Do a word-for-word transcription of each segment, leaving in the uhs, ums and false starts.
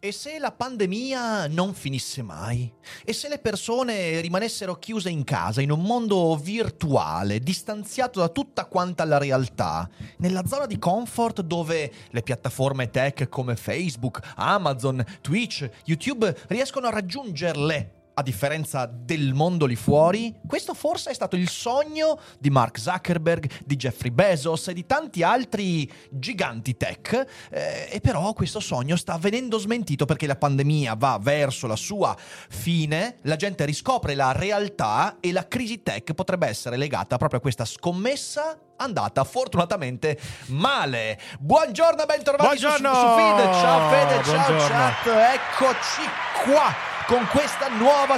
E se la pandemia non finisse mai? E se le persone rimanessero chiuse in casa, in un mondo virtuale, distanziato da tutta quanta la realtà, nella zona di comfort dove le piattaforme tech come Facebook, Amazon, Twitch, YouTube riescono a raggiungerle? A differenza del mondo lì fuori, questo forse è stato il sogno di Mark Zuckerberg, di Jeffrey Bezos e di tanti altri giganti tech, eh, e però questo sogno sta venendo smentito perché la pandemia va verso la sua fine, la gente riscopre la realtà e la crisi tech potrebbe essere legata proprio a questa scommessa andata fortunatamente male. Buongiorno, bentrovati su, su, su Feed. Ciao Fede, Buongiorno. ciao chat, eccoci qua con questa nuova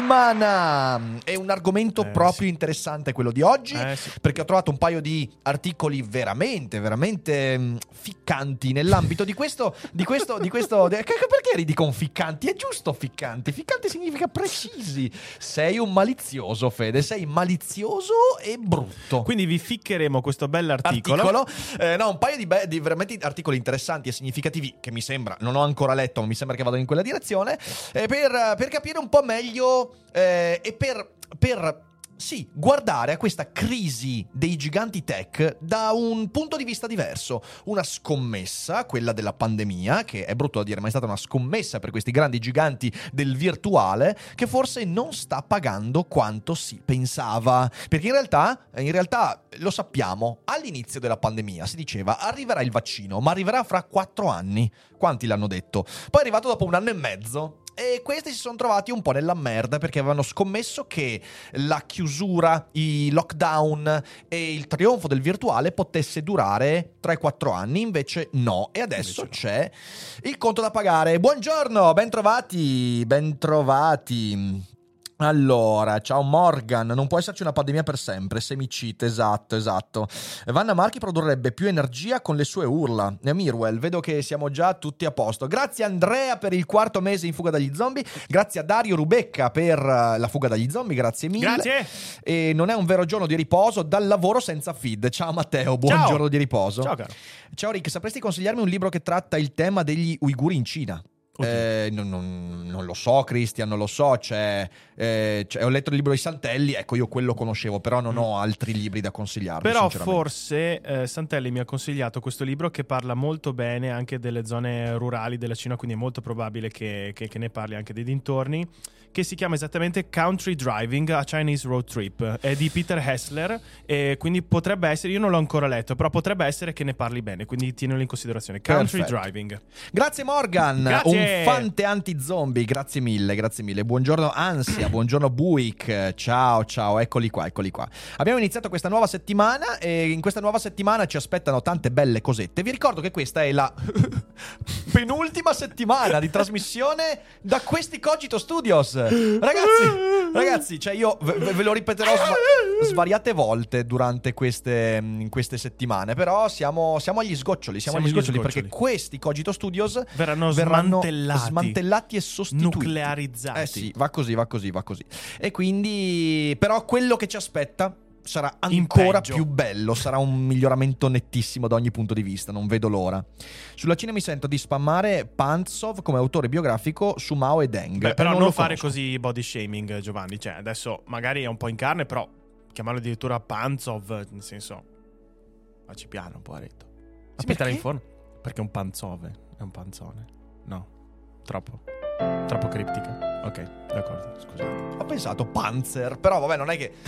settimana. È un argomento eh, proprio sì. interessante quello di oggi, eh, sì. perché ho trovato un paio di articoli veramente, veramente mh, ficcanti nell'ambito di questo, di questo, di questo. Di, perché ridi con ficcanti? È giusto ficcanti. Ficcanti significa precisi. Sei un malizioso, Fede, sei malizioso e brutto. Quindi vi ficcheremo questo bell'articolo. Articolo, eh, no, un paio di, be- di veramente articoli interessanti e significativi che mi sembra, non ho ancora letto, ma mi sembra che vadano in quella direzione, eh, per, per capire un po' meglio eh, e per, per sì, guardare a questa crisi dei giganti tech da un punto di vista diverso. Una scommessa, quella della pandemia, che è brutto da dire, ma è stata una scommessa per questi grandi giganti del virtuale, che forse non sta pagando quanto si pensava. Perché in realtà, in realtà lo sappiamo, all'inizio della pandemia si diceva arriverà il vaccino, ma arriverà fra quattro anni. Quanti l'hanno detto? Poi è arrivato dopo un anno e mezzo. E questi si sono trovati un po' nella merda perché avevano scommesso che la chiusura, i lockdown e il trionfo del virtuale potesse durare tre quattro anni, invece no. E adesso Invece c'è il conto da pagare. Buongiorno, bentrovati, bentrovati. Allora, ciao Morgan, non può esserci una pandemia per sempre, semicite, esatto, esatto. Vanna Marchi produrrebbe più energia con le sue urla. E Mirwell, vedo che siamo già tutti a posto. Grazie Andrea per il quarto mese in fuga dagli zombie, grazie a Dario Rubecca per uh, la fuga dagli zombie, grazie mille. Grazie. E non è un vero giorno di riposo dal lavoro senza feed. Ciao Matteo, buon Ciao. giorno di riposo. Ciao caro. Ciao Rick, sapresti consigliarmi un libro che tratta il tema degli uiguri in Cina? Eh, non, non, non lo so, Christian, non lo so. C'è, eh, c'è, ho letto il libro di Santelli, ecco, io quello conoscevo, però non ho altri libri da consigliarvi. Però forse eh, Santelli mi ha consigliato questo libro che parla molto bene anche delle zone rurali della Cina, quindi è molto probabile che, che, che ne parli anche dei dintorni, che si chiama esattamente Country Driving, a Chinese Road Trip. È di Peter Hessler e quindi potrebbe essere, io non l'ho ancora letto, però potrebbe essere che ne parli bene, quindi tienilo in considerazione. Country Perfetto. Driving. Grazie Morgan, Grazie. un fante anti-zombie, grazie mille, grazie mille. Buongiorno Ansia, buongiorno Buick, ciao ciao, eccoli qua, eccoli qua. Abbiamo iniziato questa nuova settimana e in questa nuova settimana ci aspettano tante belle cosette. Vi ricordo che questa è la penultima settimana di trasmissione da questi Cogito Studios. Ragazzi, ragazzi, cioè io ve, ve lo ripeterò sva- svariate volte durante queste, in queste settimane, però siamo, siamo agli sgoccioli, siamo, Siamo agli agli sgoccioli, sgoccioli. perché questi Cogito Studios Verranno, verranno smantellati, smantellati e sostituiti, nuclearizzati. Eh sì, va così, va così, va così. E quindi, però quello che ci aspetta sarà ancora più bello, sarà un miglioramento nettissimo da ogni punto di vista, non vedo l'ora. Sulla Cina mi sento di spammare Pantsov come autore biografico su Mao e Deng. Beh, però non non lo fare conosco. così body shaming, Giovanni, cioè adesso magari è un po' in carne, però chiamarlo addirittura Panzov, nel senso, facci piano, poveretto. Si Ma metterà perché? in forno? Perché è un panzove, è un panzone. No, troppo, troppo criptica. Ok, d'accordo, scusate. Ho pensato Panzer, però vabbè, non è che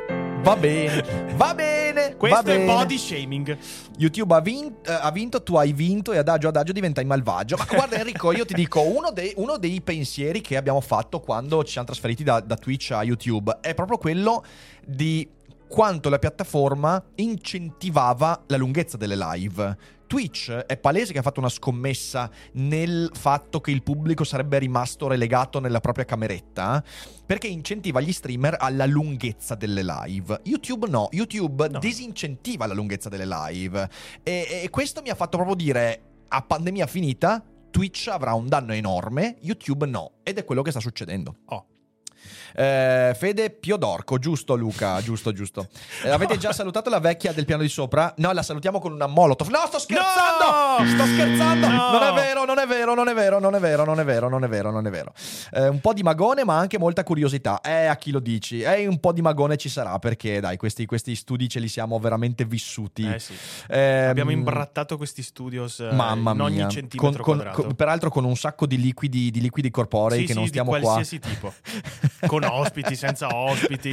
va bene, va bene. Questo va è bene. body shaming. YouTube ha vinto, ha vinto, tu hai vinto e adagio adagio diventai malvagio. Ma guarda Enrico, io ti dico, uno dei, uno dei pensieri che abbiamo fatto quando ci siamo trasferiti da, da Twitch a YouTube è proprio quello di quanto la piattaforma incentivava la lunghezza delle live. Twitch è palese che ha fatto una scommessa nel fatto che il pubblico sarebbe rimasto relegato nella propria cameretta, perché incentiva gli streamer alla lunghezza delle live. YouTube no, YouTube No. disincentiva la lunghezza delle live. E, e questo mi ha fatto proprio dire, a pandemia finita, Twitch avrà un danno enorme, YouTube no. Ed è quello che sta succedendo. Oh. Eh, Fede Piodorco, giusto Luca, giusto, giusto. Eh, avete già salutato la vecchia del piano di sopra? No, la salutiamo con una molotov. No, sto scherzando! No! Sto scherzando! No! Non è vero, non è vero, non è vero, non è vero, non è vero, non è vero, non è vero. Eh, un po' di magone, ma anche molta curiosità. Eh, a chi lo dici? Eh, un po' di magone ci sarà, perché dai, questi, questi studi ce li siamo veramente vissuti. Eh sì. Eh, Abbiamo imbrattato questi studios eh, mamma in ogni mia. centimetro Con, con, quadrato. con, peraltro con un sacco di liquidi, di liquidi corporei Sì, che sì, non di stiamo qua. qualsiasi tipo. Con ospiti, senza ospiti.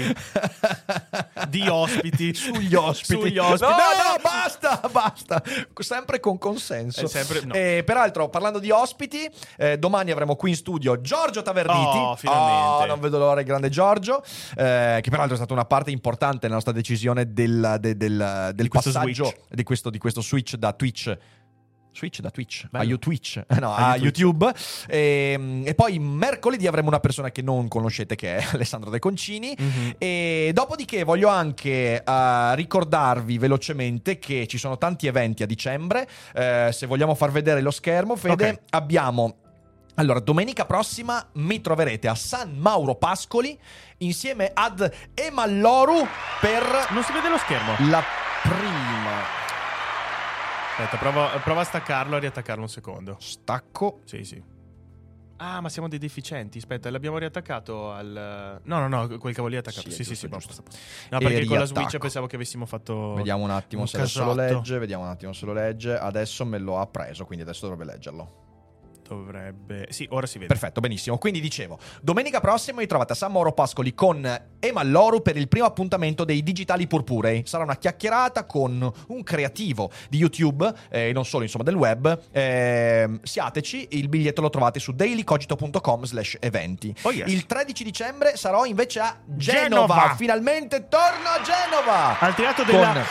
Di ospiti. Sugli ospiti. Sugli ospiti. No, No, no, basta, basta. Sempre con consenso. È sempre- no. E peraltro, parlando di ospiti, eh, domani avremo qui in studio Giorgio Taverniti. Oh, finalmente. Oh, non vedo l'ora, il grande Giorgio. eh, che peraltro è stata una parte importante nella nostra decisione del, de- del, del Di questo passaggio switch. di questo, di questo switch da Twitch. Switch da Twitch Bello. a YouTube, eh, no, A a YouTube. E, e poi mercoledì avremo una persona che non conoscete, che è Alessandro De Concini. Mhm. E dopodiché voglio anche uh, ricordarvi velocemente che ci sono tanti eventi a dicembre. Eh, se vogliamo far vedere lo schermo, Fede, Ok. abbiamo. Allora, domenica prossima mi troverete a San Mauro Pascoli insieme ad Emalloru per Non si vede lo schermo. la prima. Aspetta, prova, prova a staccarlo e riattaccarlo un secondo. Stacco. Sì, sì. Ah, ma siamo dei deficienti. Aspetta, l'abbiamo riattaccato al... No, no, no, quel cavolo lì è attaccato. Sì, Sì, sì, giusto, sì. giusto. posto, posto. No, E perché con la riattacco. Switch pensavo che avessimo fatto... Vediamo un attimo un se adesso lo casotto. legge. Vediamo un attimo se lo legge. Adesso me lo ha preso, quindi adesso dovrebbe leggerlo. Dovrebbe... Sì, ora si vede. Perfetto, benissimo. Quindi dicevo, domenica prossima vi trovate a San Mauro Pascoli con Emalloru per il primo appuntamento dei Digitali Purpurei. Sarà una chiacchierata con un creativo di YouTube e eh, non solo, insomma, del web. Eh, siateci, il biglietto lo trovate su dailycogito punto com slash eventi. Oh, yes. Il tredici dicembre sarò invece a Genova. Genova. Finalmente torno a Genova. Al teatro della... Con...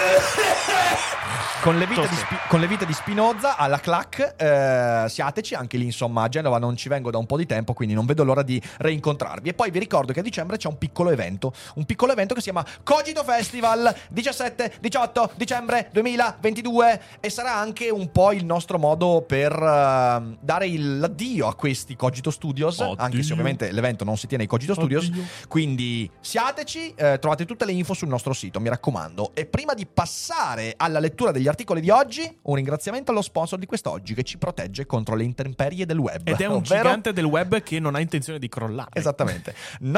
con le vite Tosse. di, Spi- con le vite di Spinoza alla Clac. Eh, siateci anche lì, insomma, a Genova non ci vengo da un po' di tempo, quindi non vedo l'ora di reincontrarvi. E poi vi ricordo che a dicembre c'è un piccolo evento, un piccolo evento che si chiama Cogito Festival, diciassette diciotto dicembre duemilaventidue, e sarà anche un po' il nostro modo per uh, dare il, l'addio a questi Cogito Studios. Oddio. Anche se ovviamente l'evento non si tiene ai Cogito Studios. Oddio. Quindi siateci, eh, trovate tutte le info sul nostro sito, mi raccomando. E prima di passare alla lettura degli articoli di oggi, un ringraziamento allo sponsor di quest'oggi che ci protegge contro le intemperie del web. Ed è un ovvero... gigante del web che non ha intenzione di crollare. Esattamente.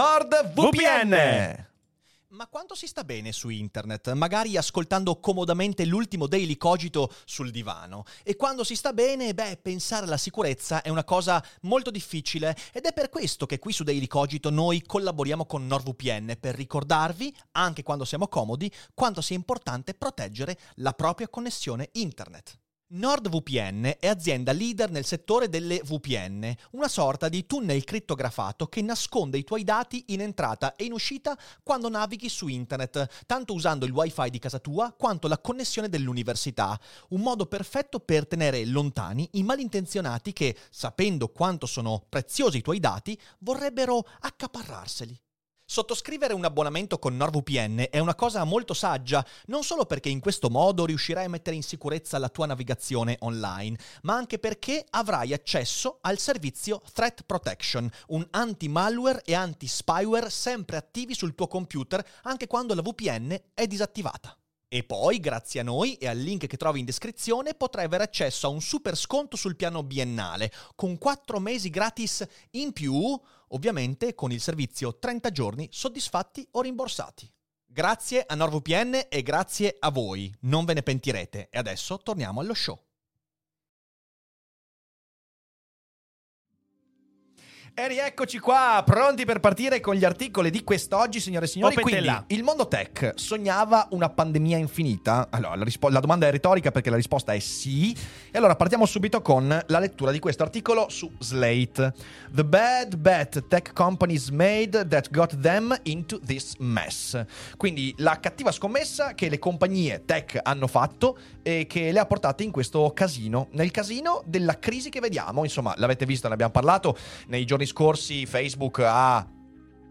NordVPN. Ma quanto si sta bene su internet? Magari ascoltando comodamente l'ultimo Daily Cogito sul divano. E quando si sta bene, beh, pensare alla sicurezza è una cosa molto difficile. Ed è per questo che qui su Daily Cogito noi collaboriamo con NordVPN per ricordarvi, anche quando siamo comodi, quanto sia importante proteggere la propria connessione internet. NordVPN è azienda leader nel settore delle V P N, una sorta di tunnel crittografato che nasconde i tuoi dati in entrata e in uscita quando navighi su internet, tanto usando il wifi di casa tua quanto la connessione dell'università. Un modo perfetto per tenere lontani i malintenzionati che, sapendo quanto sono preziosi i tuoi dati, vorrebbero accaparrarseli. Sottoscrivere un abbonamento con NordVPN è una cosa molto saggia, non solo perché in questo modo riuscirai a mettere in sicurezza la tua navigazione online, ma anche perché avrai accesso al servizio Threat Protection, un anti-malware e anti-spyware sempre attivi sul tuo computer anche quando la V P N è disattivata. E poi, grazie a noi e al link che trovi in descrizione, potrai avere accesso a un super sconto sul piano biennale, con quattro mesi gratis in più, ovviamente con il servizio trenta giorni soddisfatti o rimborsati. Grazie a NordVPN e grazie a voi, non ve ne pentirete. E adesso torniamo allo show. E rieccoci qua, pronti per partire con gli articoli di quest'oggi, signore e signori. Opetela. Quindi, il mondo tech sognava una pandemia infinita? Allora, la, rispo- la domanda è retorica perché la risposta è sì. E allora partiamo subito con la lettura di questo articolo su Slate. The bad bet tech companies made that got them into this mess. Quindi la cattiva scommessa che le compagnie tech hanno fatto e che le ha portate in questo casino, nel casino della crisi che vediamo. Insomma, l'avete visto, ne abbiamo parlato nei giorni scorsi. Facebook ha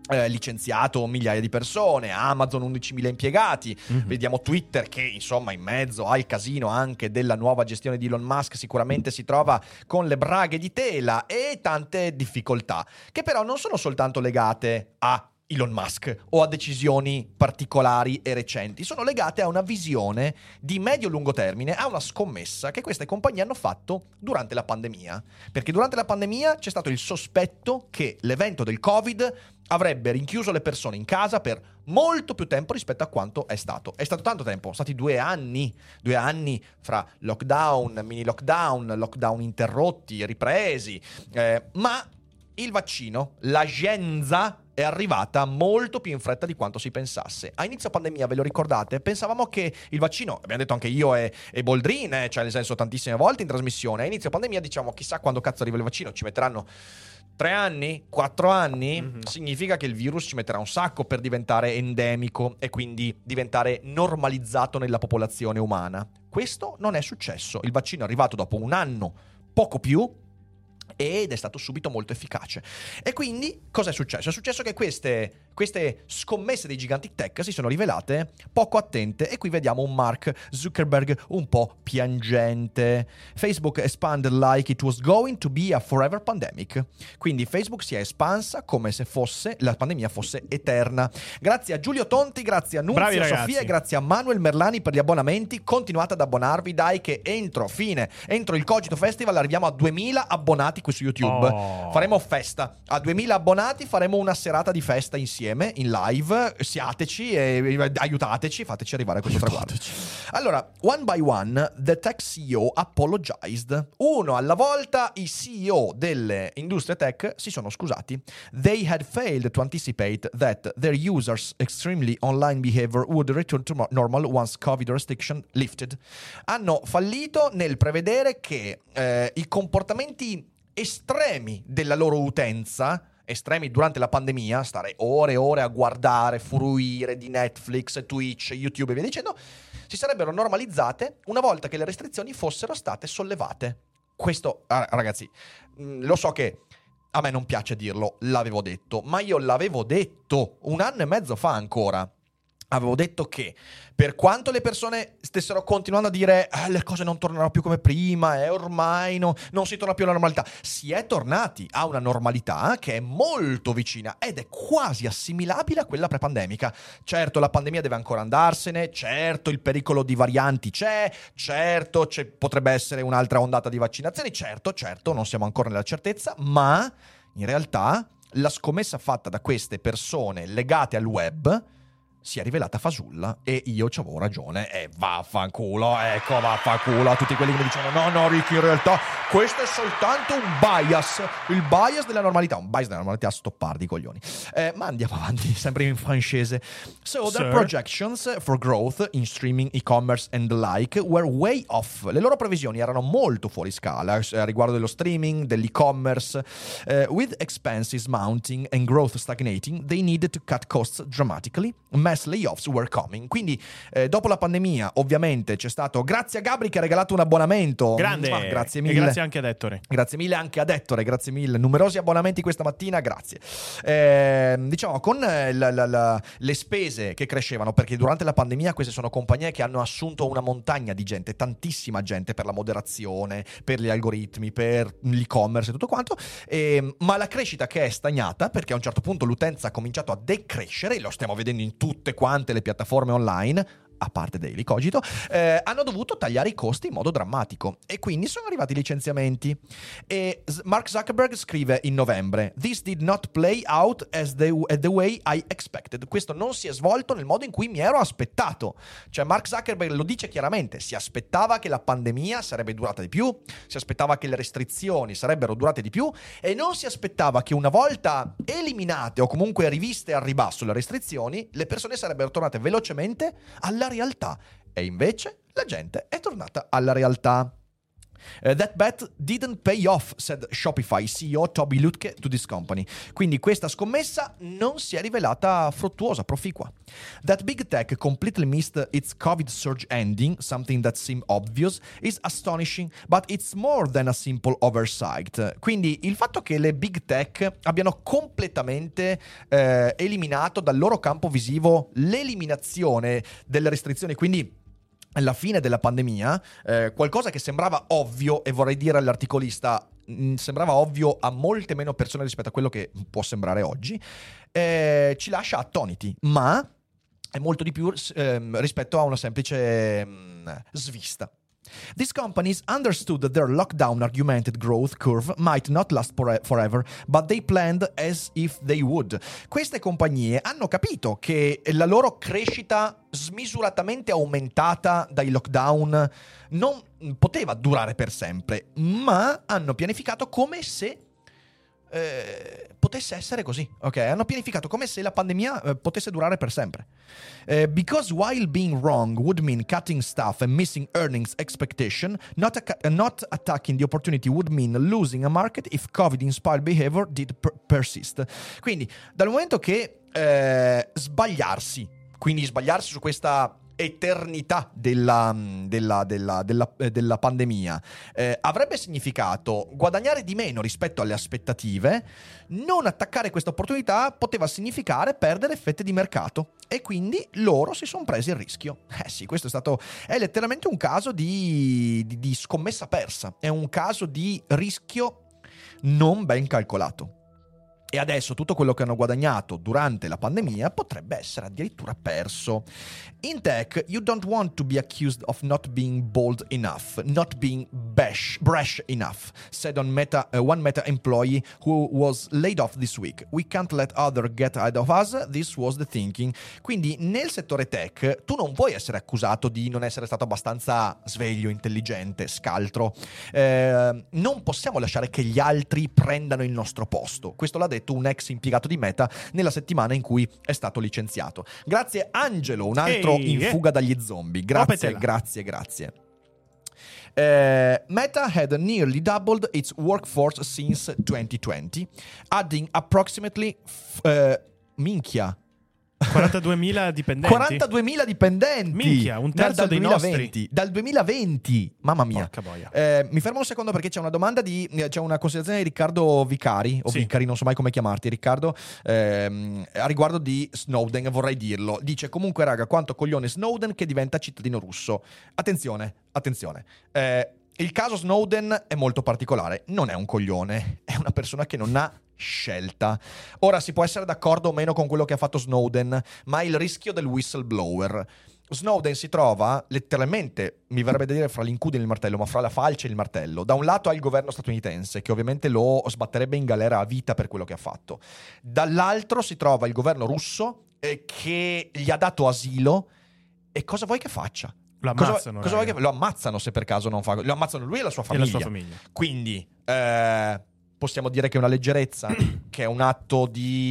Eh, licenziato migliaia di persone, Amazon undicimila impiegati, mm-hmm. vediamo Twitter che insomma in mezzo al casino anche della nuova gestione di Elon Musk sicuramente si trova con le braghe di tela e tante difficoltà che però non sono soltanto legate a Elon Musk o a decisioni particolari e recenti, sono legate a una visione di medio-lungo termine, a una scommessa che queste compagnie hanno fatto durante la pandemia, perché durante la pandemia c'è stato il sospetto che l'evento del Covid avrebbe rinchiuso le persone in casa per molto più tempo rispetto a quanto è stato. È stato tanto tempo, sono stati due anni, due anni fra lockdown, mini lockdown, lockdown interrotti, ripresi, eh, ma il vaccino, la scienza è arrivata molto più in fretta di quanto si pensasse. A inizio pandemia, ve lo ricordate? Pensavamo che il vaccino, abbiamo detto anche io e, e Boldrin, eh, cioè nel senso tantissime volte in trasmissione, a inizio pandemia diciamo chissà quando cazzo arriva il vaccino, ci metteranno tre anni, quattro anni, mm-hmm. significa che il virus ci metterà un sacco per diventare endemico e quindi diventare normalizzato nella popolazione umana. Questo non è successo. Il vaccino è arrivato dopo un anno, poco più, ed è stato subito molto efficace. E quindi cosa è successo? È successo che queste, queste scommesse dei giganti tech si sono rivelate poco attente e qui vediamo un Mark Zuckerberg un po' piangente. Facebook expanded like it was going to be a forever pandemic. Quindi Facebook si è espansa come se fosse la pandemia fosse eterna. Grazie a Giulio Tonti, grazie a Nunzio Sofia e grazie a Manuel Merlani per gli abbonamenti. Continuate ad abbonarvi, dai, che entro fine, entro il Cogito Festival arriviamo a duemila abbonati qui su YouTube. Oh. Faremo festa a duemila abbonati, faremo una serata di festa insieme in live. Siateci e aiutateci, fateci arrivare a questo aiutateci. traguardo. Allora, one by one the tech C E O apologized. Uno alla volta i C E O delle industrie tech si sono scusati. They had failed to anticipate that their users' extremely online behavior would return to normal once COVID restriction lifted. Hanno fallito nel prevedere che eh, i comportamenti estremi della loro utenza, estremi durante la pandemia, stare ore e ore a guardare, fruire di Netflix, Twitch, YouTube e via dicendo, si sarebbero normalizzate una volta che le restrizioni fossero state sollevate. Questo, ragazzi, lo so che a me non piace dirlo, l'avevo detto, ma io l'avevo detto un anno e mezzo fa ancora. Avevo detto che per quanto le persone stessero continuando a dire ah, le cose non torneranno più come prima, eh, ormai no, non si torna più alla normalità, si è tornati a una normalità che è molto vicina ed è quasi assimilabile a quella pre-pandemica. Certo, la pandemia deve ancora andarsene, certo il pericolo di varianti c'è, certo c'è, potrebbe essere un'altra ondata di vaccinazioni, certo, certo, non siamo ancora nella certezza, ma in realtà la scommessa fatta da queste persone legate al web si è rivelata fasulla e io ci avevo ragione e vaffanculo, ecco vaffanculo a tutti quelli che mi dicono no no Ricky in realtà questo è soltanto un bias, il bias della normalità, un bias della normalità, stoppardi coglioni. Eh, ma andiamo avanti sempre in francese. So their projections for growth in streaming, e-commerce and the like were way off. Le loro previsioni erano molto fuori scala eh, riguardo dello streaming, dell'e-commerce. Uh, with expenses mounting and growth stagnating, they needed to cut costs dramatically. Mass layoffs were coming. Quindi eh, dopo la pandemia ovviamente c'è stato, grazie a Gabri che ha regalato un abbonamento, grande, ah, grazie mille, e grazie anche ad Ettore, grazie mille anche ad Ettore, grazie mille, numerosi abbonamenti questa mattina, grazie. Eh, diciamo con la, la, la, le spese che crescevano, perché durante la pandemia queste sono compagnie che hanno assunto una montagna di gente, tantissima gente per la moderazione, per gli algoritmi, per l'e-commerce e tutto quanto, eh, ma la crescita che è stagnata perché a un certo punto l'utenza ha cominciato a decrescere, lo stiamo vedendo in tutte quante le piattaforme online, a parte Daily Cogito, eh, hanno dovuto tagliare i costi in modo drammatico e quindi sono arrivati i licenziamenti. E Mark Zuckerberg scrive in novembre: "This did not play out as the, as the way I expected." Questo non si è svolto nel modo in cui mi ero aspettato. Cioè Mark Zuckerberg lo dice chiaramente, si aspettava che la pandemia sarebbe durata di più, si aspettava che le restrizioni sarebbero durate di più e non si aspettava che una volta eliminate o comunque riviste al ribasso le restrizioni, le persone sarebbero tornate velocemente alla realtà. E invece la gente è tornata alla realtà. Uh, that bet didn't pay off, said Shopify C E O Toby Lutke to this company. Quindi questa scommessa non si è rivelata fruttuosa, proficua. That big tech completely missed its COVID surge ending, something that seemed obvious, is astonishing, but it's more than a simple oversight. Quindi il fatto che le big tech abbiano completamente eh, eliminato dal loro campo visivo l'eliminazione delle restrizioni, quindi alla fine della pandemia, eh, qualcosa che sembrava ovvio, e vorrei dire all'articolista, mh, sembrava ovvio a molte meno persone rispetto a quello che può sembrare oggi, eh, ci lascia attoniti, ma è molto di più eh, rispetto a una semplice mh, svista. These companies understood that their lockdown argumented growth curve might not last forever, but they planned as if they would. Queste compagnie hanno capito che la loro crescita smisuratamente aumentata dai lockdown non poteva durare per sempre, ma hanno pianificato come se Eh, potesse essere così, ok? Hanno pianificato come se la pandemia eh, potesse durare per sempre. Eh, because while being wrong would mean cutting staff and missing earnings expectation, not, a, uh, not attacking the opportunity would mean losing a market if COVID-inspired behavior did per- persist. Quindi, dal momento che eh, sbagliarsi, quindi sbagliarsi su questa eternità della, della, della, della, della pandemia eh, avrebbe significato guadagnare di meno rispetto alle aspettative, non attaccare questa opportunità poteva significare perdere fette di mercato, e quindi loro si sono presi il rischio. Eh sì, questo è stato è letteralmente un caso di, di, di scommessa persa, è un caso di rischio non ben calcolato. E adesso tutto quello che hanno guadagnato durante la pandemia potrebbe essere addirittura perso. In tech, you don't want to be accused of not being bold enough, not being bash, brash enough, said on Meta, uh, one Meta employee who was laid off this week. We can't let others get ahead of us, this was the thinking. Quindi nel settore tech tu non puoi essere accusato di non essere stato abbastanza sveglio, intelligente, scaltro. Eh, non possiamo lasciare che gli altri prendano il nostro posto. Questo l'ha detto un ex impiegato di Meta nella settimana in cui è stato licenziato. Grazie Angelo, un altro Ehi, in fuga eh. dagli zombie. Grazie, Opetela. grazie, grazie. Uh, Meta had nearly doubled its workforce since twenty twenty, adding approximately f- uh, minchia quarantaduemila dipendenti. quarantaduemila dipendenti. Minchia, un terzo dal dei duemilaventi. nostri. Dal duemilaventi. Mamma mia. Porca boia. Eh, mi fermo un secondo perché c'è una domanda di c'è una considerazione di Riccardo Vicari o sì. Vicari, non so mai come chiamarti, Riccardo, ehm, a riguardo di Snowden, vorrei dirlo. Dice: comunque raga, quanto coglione Snowden che diventa cittadino russo. Attenzione, attenzione. Eh, il caso Snowden è molto particolare, non è un coglione, è una persona che non ha scelta. Ora si può essere d'accordo o meno con quello che ha fatto Snowden, ma il rischio del whistleblower. Snowden si trova letteralmente, mi verrebbe da dire, fra l'incudine e il martello, ma fra la falce e il martello. Da un lato ha il governo statunitense, che ovviamente lo sbatterebbe in galera a vita per quello che ha fatto. Dall'altro si trova il governo russo, eh, che gli ha dato asilo, e cosa vuoi che faccia? Lo ammazzano. Cosa, cosa vuoi che, lo ammazzano se per caso non fa... Lo ammazzano lui e la sua famiglia. E la sua famiglia. Quindi... Eh, possiamo dire che è una leggerezza, che è un atto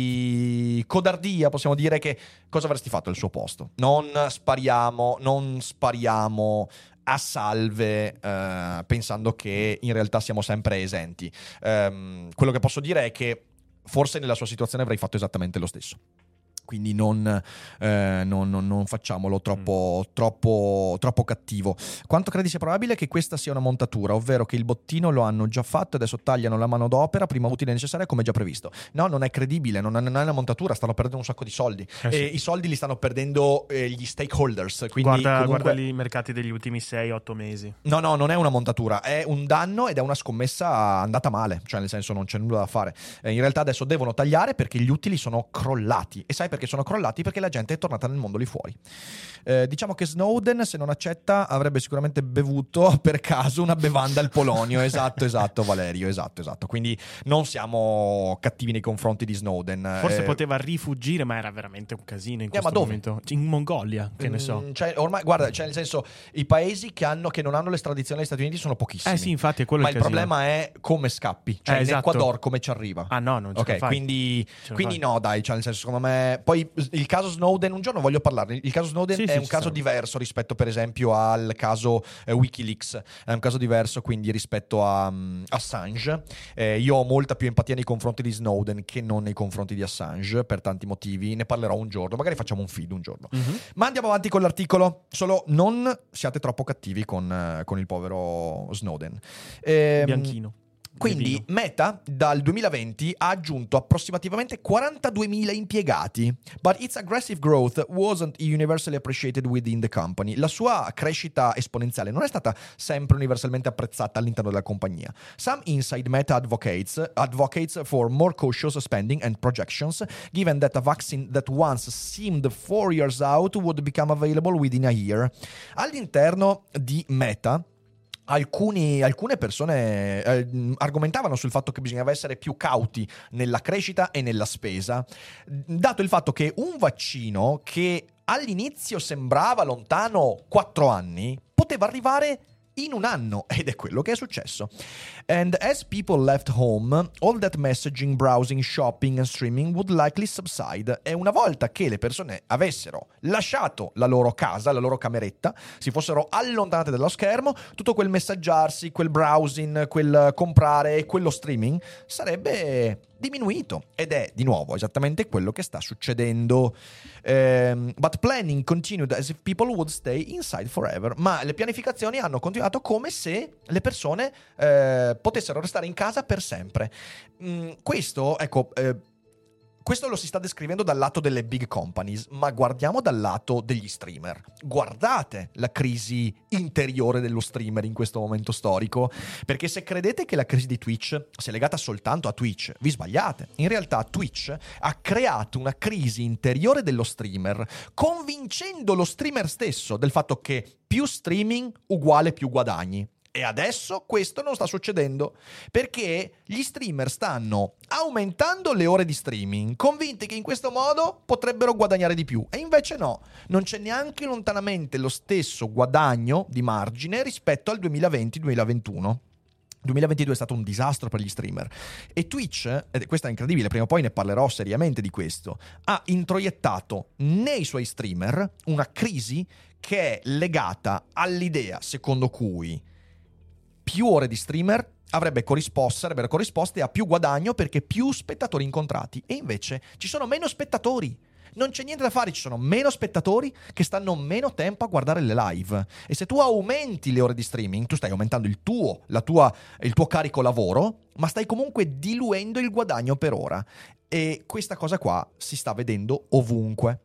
di codardia, possiamo dire che cosa avresti fatto al suo posto? Non spariamo, non spariamo a salve eh, pensando che in realtà siamo sempre esenti. Um, quello che posso dire è che forse nella sua situazione avrei fatto esattamente lo stesso. Quindi non, eh, non, non, non facciamolo troppo, mm. troppo, troppo cattivo. Quanto credi sia probabile che questa sia una montatura, ovvero che il bottino lo hanno già fatto e adesso tagliano la manodopera prima utile e necessaria come già previsto? No, non è credibile, non è, non è una montatura, stanno perdendo un sacco di soldi. Eh sì. E i soldi li stanno perdendo eh, gli stakeholders. Quindi guarda, comunque... guarda lì i mercati degli ultimi sei otto mesi. No, no, non è una montatura, è un danno ed è una scommessa andata male, cioè nel senso non c'è nulla da fare. Eh, in realtà adesso devono tagliare perché gli utili sono crollati. E sai perché? Perché sono crollati? Perché la gente è tornata nel mondo lì fuori. Eh, diciamo che Snowden, se non accetta, avrebbe sicuramente bevuto per caso una bevanda al polonio. Esatto, esatto, Valerio, esatto, esatto. Quindi non siamo cattivi nei confronti di Snowden. Forse eh, poteva rifugire, ma era veramente un casino in eh, questo ma dove? momento. In Mongolia, che ne so. Mm, cioè, ormai, guarda, cioè nel senso, i paesi che, hanno, che non hanno l'estradizione agli Stati Uniti sono pochissimi. Eh sì, infatti è quello ma il il casino. problema è come scappi. Cioè eh, in esatto. Ecuador come ci arriva. Ah no, non ce Ok, la fai. quindi, quindi no, dai, cioè nel senso, secondo me poi il caso Snowden, un giorno voglio parlarne. Il caso Snowden Sì, è sì, un ci caso sta. diverso rispetto, per esempio, al caso eh, Wikileaks. È un caso diverso, quindi, rispetto a um, Assange. Eh, io ho molta più empatia nei confronti di Snowden che non nei confronti di Assange, per tanti motivi. Ne parlerò un giorno, magari facciamo un feed un giorno. Mhm. Ma andiamo avanti con l'articolo. Solo non siate troppo cattivi con, eh, con il povero Snowden. Ehm, Bianchino. Quindi Bevino. Meta dal duemilaventi ha aggiunto approssimativamente quarantaduemila impiegati, but its aggressive growth wasn't universally appreciated within the company. La sua crescita esponenziale non è stata sempre universalmente apprezzata all'interno della compagnia. Some inside Meta advocates advocates for more cautious spending and projections, given that a vaccine that once seemed four years out would become available within a year. All'interno di Meta Alcuni, alcune persone eh, argomentavano sul fatto che bisognava essere più cauti nella crescita e nella spesa, dato il fatto che un vaccino che all'inizio sembrava lontano quattro anni poteva arrivare in un anno, ed è quello che è successo. And as people left home, all that messaging, browsing, shopping and streaming would likely subside. E una volta che le persone avessero lasciato la loro casa, la loro cameretta, si fossero allontanate dallo schermo, tutto quel messaggiarsi, quel browsing, quel comprare e quello streaming sarebbe diminuito, ed è di nuovo esattamente quello che sta succedendo. Um, but planning continued as if people would stay inside forever. Ma le pianificazioni hanno continuato come se le persone eh, potessero restare in casa per sempre. Mm, questo, ecco, eh, questo lo si sta descrivendo dal lato delle big companies, ma guardiamo dal lato degli streamer. Guardate la crisi interiore dello streamer in questo momento storico, perché se credete che la crisi di Twitch sia legata soltanto a Twitch, vi sbagliate. In realtà Twitch ha creato una crisi interiore dello streamer, convincendo lo streamer stesso del fatto che più streaming uguale più guadagni. E adesso questo non sta succedendo, perché gli streamer stanno aumentando le ore di streaming, convinti che in questo modo potrebbero guadagnare di più. E invece no, non c'è neanche lontanamente lo stesso guadagno di margine rispetto al duemilaventi duemilaventuno. duemilaventidue è stato un disastro per gli streamer, e Twitch, ed questo è incredibile, prima o poi ne parlerò seriamente di questo, ha introiettato nei suoi streamer una crisi che è legata all'idea secondo cui più ore di streamer avrebbe corrisposto, sarebbero corrisposte a più guadagno perché più spettatori incontrati, e invece ci sono meno spettatori. Non c'è niente da fare, ci sono meno spettatori che stanno meno tempo a guardare le live. E se tu aumenti le ore di streaming, tu stai aumentando il tuo, la tua, il tuo carico lavoro, ma stai comunque diluendo il guadagno per ora. E questa cosa qua si sta vedendo ovunque.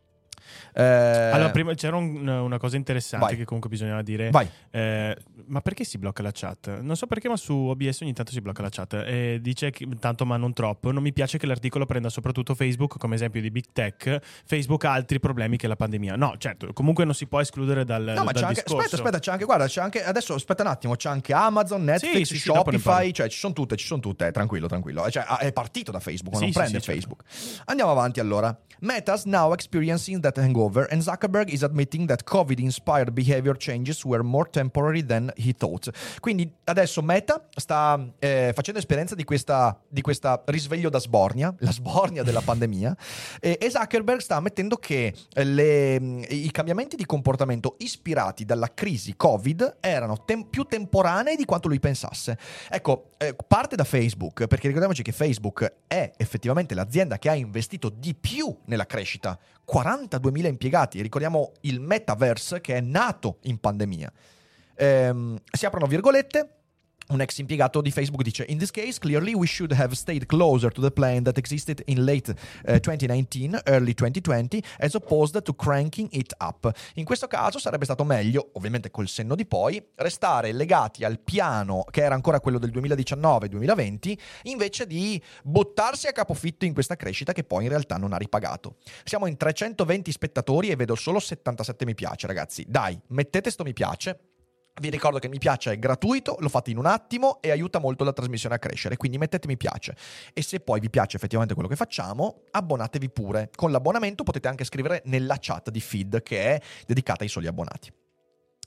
Eh, Allora, prima c'era un- una cosa interessante vai. che comunque bisognava dire. Vai. Eh, ma perché si blocca la chat? Non so perché, ma su O B S ogni tanto si blocca la chat. E dice che, tanto ma non troppo. Non mi piace che l'articolo prenda soprattutto Facebook come esempio di Big Tech. Facebook ha altri problemi che la pandemia. No, certo, comunque non si può escludere dal, No, ma dal c'è anche, discorso. aspetta, aspetta, c'è anche, guarda, c'è anche, adesso aspetta un attimo, c'è anche Amazon, Netflix, Sì, sì, sì, dopo ne Shopify, parlo. cioè ci sono tutte, ci sono tutte, eh, tranquillo, tranquillo. Cioè, ah, è partito da Facebook, ma Sì, non sì, prende sì, certo. Facebook. Andiamo avanti allora. Meta's now experiencing that hangover, and Zuckerberg is admitting that COVID-inspired behavior changes were more temporary than he thought. Quindi adesso Meta sta eh, facendo esperienza di questa, di questa risveglio da sbornia, la sbornia della pandemia, e, e Zuckerberg sta ammettendo che eh, le, i cambiamenti di comportamento ispirati dalla crisi Covid erano tem- più temporanei di quanto lui pensasse. Ecco, eh, parte da Facebook, perché ricordiamoci che Facebook è effettivamente l'azienda che ha investito di più nella crescita, quarantaduemila impiegati, ricordiamo il metaverse che è nato in pandemia. Ehm, si aprono virgolette. Un ex impiegato di Facebook dice: "In this case, clearly we should have stayed closer to the plan that existed in late uh, twenty nineteen, early twenty twenty, as opposed to cranking it up." In questo caso sarebbe stato meglio, ovviamente col senno di poi, restare legati al piano che era ancora quello del duemiladiciannove duemilaventi, invece di buttarsi a capofitto in questa crescita che poi in realtà non ha ripagato. Siamo in trecentoventi spettatori e vedo solo settantasette mi piace, ragazzi. Dai, mettete sto mi piace. Vi ricordo che mi piace è gratuito, lo fate in un attimo e aiuta molto la trasmissione a crescere, quindi mettete mi piace. E se poi vi piace effettivamente quello che facciamo, abbonatevi pure. Con l'abbonamento potete anche scrivere nella chat di feed che è dedicata ai soli abbonati.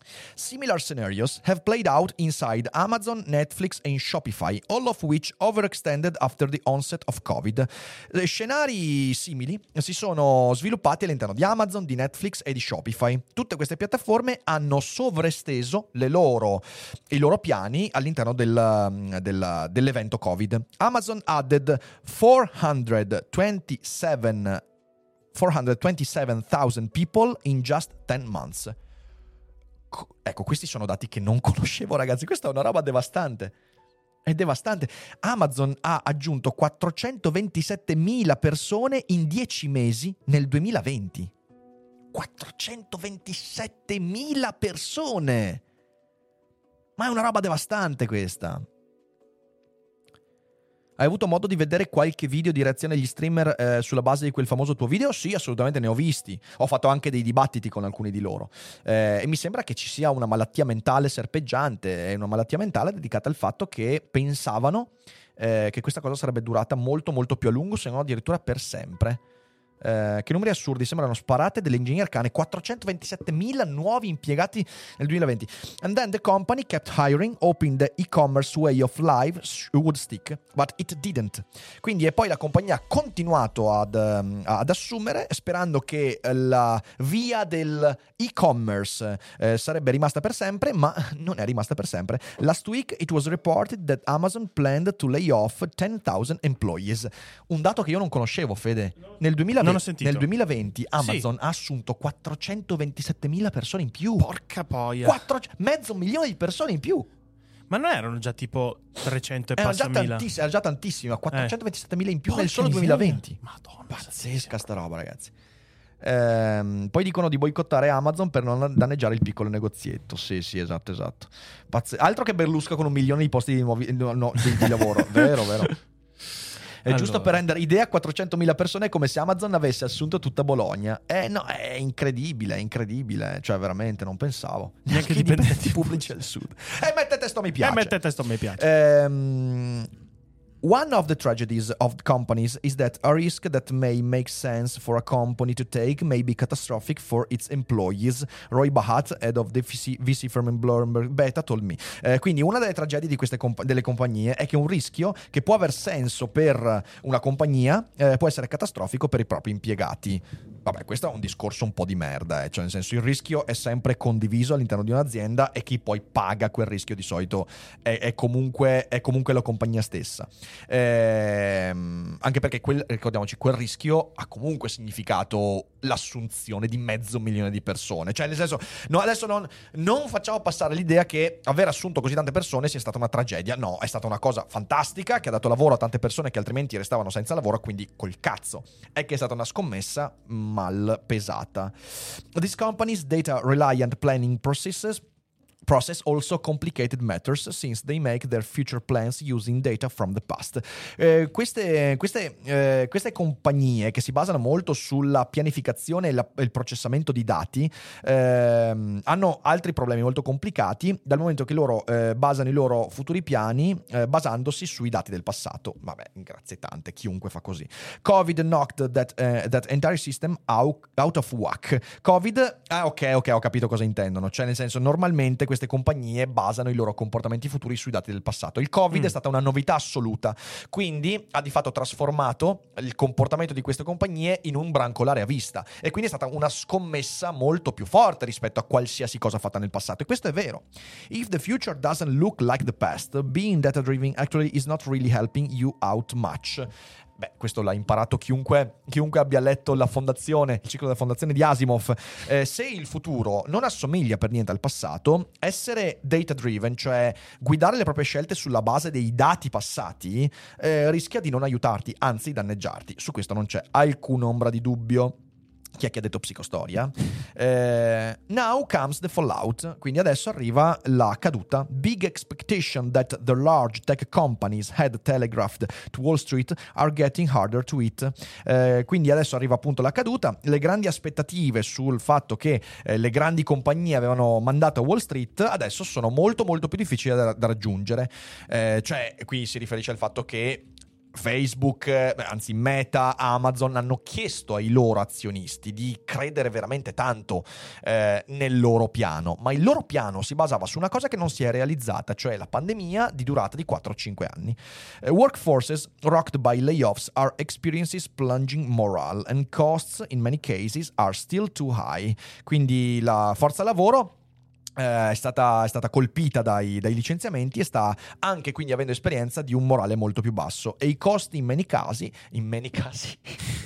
Similar scenarios have played out inside Amazon, Netflix and Shopify, all of which overextended after the onset of COVID. Eh, scenari simili si sono sviluppati all'interno di Amazon, di Netflix e di Shopify. Tutte queste piattaforme hanno sovresteso le loro, i loro piani all'interno del, del, dell'evento COVID. Amazon added four hundred twenty-seven thousand people in just ten months. Ecco, questi sono dati che non conoscevo, ragazzi. Questa è una roba devastante. È devastante. Amazon ha aggiunto quattrocentoventisettemila persone in dieci mesi nel duemilaventi. quattrocentoventisettemila persone! Ma è una roba devastante questa. Hai avuto modo di vedere qualche video di reazione agli streamer eh, sulla base di quel famoso tuo video? Sì, assolutamente ne ho visti. Ho fatto anche dei dibattiti con alcuni di loro. Eh, e mi sembra che ci sia una malattia mentale serpeggiante, è una malattia mentale dedicata al fatto che pensavano eh, che questa cosa sarebbe durata molto molto più a lungo, se non addirittura per sempre. Eh, che numeri assurdi, sembrano sparate dell'ingegner cane. Quattrocentoventisettemila nuovi impiegati nel duemilaventi. And then the company kept hiring, hoping the e-commerce way of life would stick, but it didn't. Quindi e poi la compagnia ha continuato ad, um, ad assumere, sperando che la via del e-commerce eh, sarebbe rimasta per sempre, ma non è rimasta per sempre. Last week it was reported that Amazon planned to lay off ten thousand employees. Un dato che io non conoscevo, Fede. Nel duemilaventi Non ho sentito. Nel duemilaventi Amazon Sì. ha assunto quattrocentoventisettemila persone in più. Porca poia. Quattro, mezzo milione di persone in più. Ma non erano già tipo trecento e Era già, passa mila? tantiss- era già tantissima. quattrocentoventisettemila in più Porca nel solo miseria. duemilaventi. Madonna. Pazzesca sta roba, ragazzi. Ehm, poi dicono di boicottare Amazon per non danneggiare il piccolo negozietto. Sì, sì, esatto, esatto. Pazze- Altro che Berlusca con un milione di posti di, nuovi, no, no, di, di lavoro. Vero, vero. È Allora. giusto per rendere idea, quattrocentomila persone, è come se Amazon avesse assunto tutta Bologna. Eh no, è incredibile, è incredibile. Cioè, veramente, non pensavo. Neanche i dipendenti pubblici al sud. E mettete sto mi piace. E mettete sto mi piace. Ehm... One of the tragedies of companies is that a risk that may make sense for a company to take may be catastrophic for its employees. Roy Bahat, head of the V C, V C firm in Bloomberg Beta, told me. Eh, quindi una delle tragedie di queste comp- delle compagnie è che un rischio che può aver senso per una compagnia eh, può essere catastrofico per i propri impiegati. Vabbè, questo è un discorso un po' di merda, eh. Cioè nel senso il rischio è sempre condiviso all'interno di un'azienda e chi poi paga quel rischio di solito è, è, comunque, è comunque la compagnia stessa. Ehm, anche perché quel, ricordiamoci, quel rischio ha comunque significato l'assunzione di mezzo milione di persone. Cioè nel senso, no, adesso non, non facciamo passare l'idea che aver assunto così tante persone sia stata una tragedia. No, è stata una cosa fantastica che ha dato lavoro a tante persone che altrimenti restavano senza lavoro, quindi col cazzo. È che è stata una scommessa mal pesata. These companies' data reliant planning processes process also complicated matters since they make their future plans using data from the past. Eh, queste, queste, eh, queste compagnie che si basano molto sulla pianificazione e la, il processamento di dati eh, hanno altri problemi molto complicati dal momento che loro eh, basano i loro futuri piani eh, basandosi sui dati del passato. Vabbè, grazie tante, chiunque fa così. Covid knocked that, uh, that entire system out, out of whack. Covid, ah ok, ok, ho capito cosa intendono. Cioè nel senso, normalmente queste compagnie basano i loro comportamenti futuri sui dati del passato. Il Covid mm. è stata una novità assoluta, quindi ha di fatto trasformato il comportamento di queste compagnie in un brancolare a vista e quindi è stata una scommessa molto più forte rispetto a qualsiasi cosa fatta nel passato, e questo è vero. If the future doesn't look like the past, being data driven actually is not really helping you out much. Beh, questo l'ha imparato chiunque, chiunque abbia letto la fondazione, il ciclo della fondazione di Asimov. Eh, se il futuro non assomiglia per niente al passato, essere data driven, cioè guidare le proprie scelte sulla base dei dati passati, eh, rischia di non aiutarti, anzi danneggiarti. Su questo non c'è alcuna ombra di dubbio. Chi è che ha detto psicostoria? Eh, now comes the fallout. Quindi adesso arriva la caduta. Big expectation that the large tech companies had telegraphed to Wall Street are getting harder to hit. Eh, quindi adesso arriva appunto la caduta. Le grandi aspettative sul fatto che eh, le grandi compagnie avevano mandato a Wall Street adesso sono molto molto più difficili da, da raggiungere. Eh, cioè qui si riferisce al fatto che Facebook, eh, anzi Meta, Amazon hanno chiesto ai loro azionisti di credere veramente tanto eh, nel loro piano, ma il loro piano si basava su una cosa che non si è realizzata, cioè la pandemia di durata di quattro o cinque anni. Uh, workforces rocked by layoffs are experiences plunging morale and costs in many cases are still too high. Quindi la forza lavoro Eh, è, stata, è stata colpita dai, dai licenziamenti e sta anche quindi avendo esperienza di un morale molto più basso, e i costi in many casi in many casi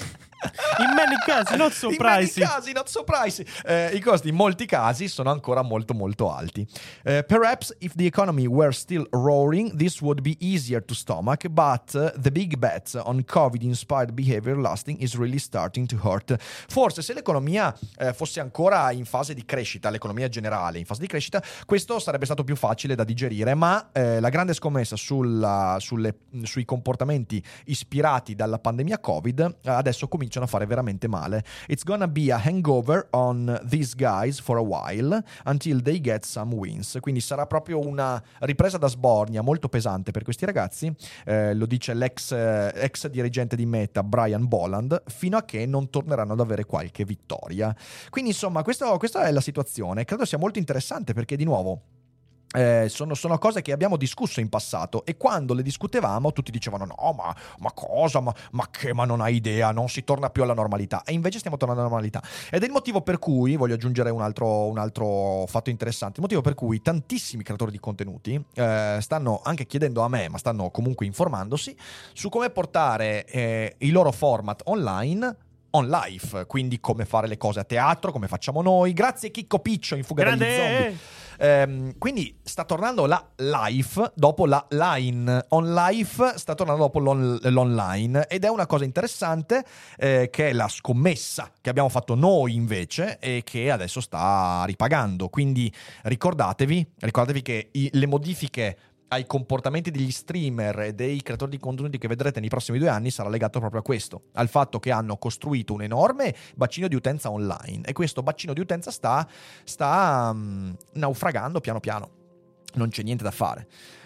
In many casi, not so in pricey. many casi, not so pricey. Eh, I costi in molti casi sono ancora molto molto alti. Eh, perhaps if the economy were still roaring, this would be easier to stomach, but uh, the big bet on COVID-inspired behavior lasting is really starting to hurt. Forse se l'economia eh, fosse ancora in fase di crescita, l'economia generale in fase di crescita, questo sarebbe stato più facile da digerire, ma eh, la grande scommessa sulla, sulle, sui comportamenti ispirati dalla pandemia Covid adesso cominciano a fare veramente male. It's gonna be a hangover on these guys for a while until they get some wins. Quindi sarà proprio una ripresa da sbornia molto pesante per questi ragazzi, eh, lo dice l'ex eh, ex dirigente di Meta Brian Boland, fino a che non torneranno ad avere qualche vittoria. Quindi insomma questo, questa è la situazione. Credo sia molto interessante perché di nuovo Eh, sono, sono cose che abbiamo discusso in passato, e quando le discutevamo tutti dicevano no ma, ma cosa ma, ma che ma non hai idea, non si torna più alla normalità, e invece stiamo tornando alla normalità, ed è il motivo per cui voglio aggiungere un altro, un altro fatto interessante, il motivo per cui tantissimi creatori di contenuti eh, stanno anche chiedendo a me, ma stanno comunque informandosi su come portare eh, i loro format online on live, quindi come fare le cose a teatro come facciamo noi. Grazie Chicco Piccio in Fuga dagli zombie. Ehm, quindi sta tornando la live dopo la line, on live sta tornando dopo l'on- l'online, ed è una cosa interessante eh, che è la scommessa che abbiamo fatto noi invece e che adesso sta ripagando. Quindi ricordatevi, ricordatevi che i, le modifiche ai comportamenti degli streamer e dei creatori di contenuti che vedrete nei prossimi due anni sarà legato proprio a questo, al fatto che hanno costruito un enorme bacino di utenza online, e questo bacino di utenza sta, sta um, naufragando piano piano. Non c'è niente da fare.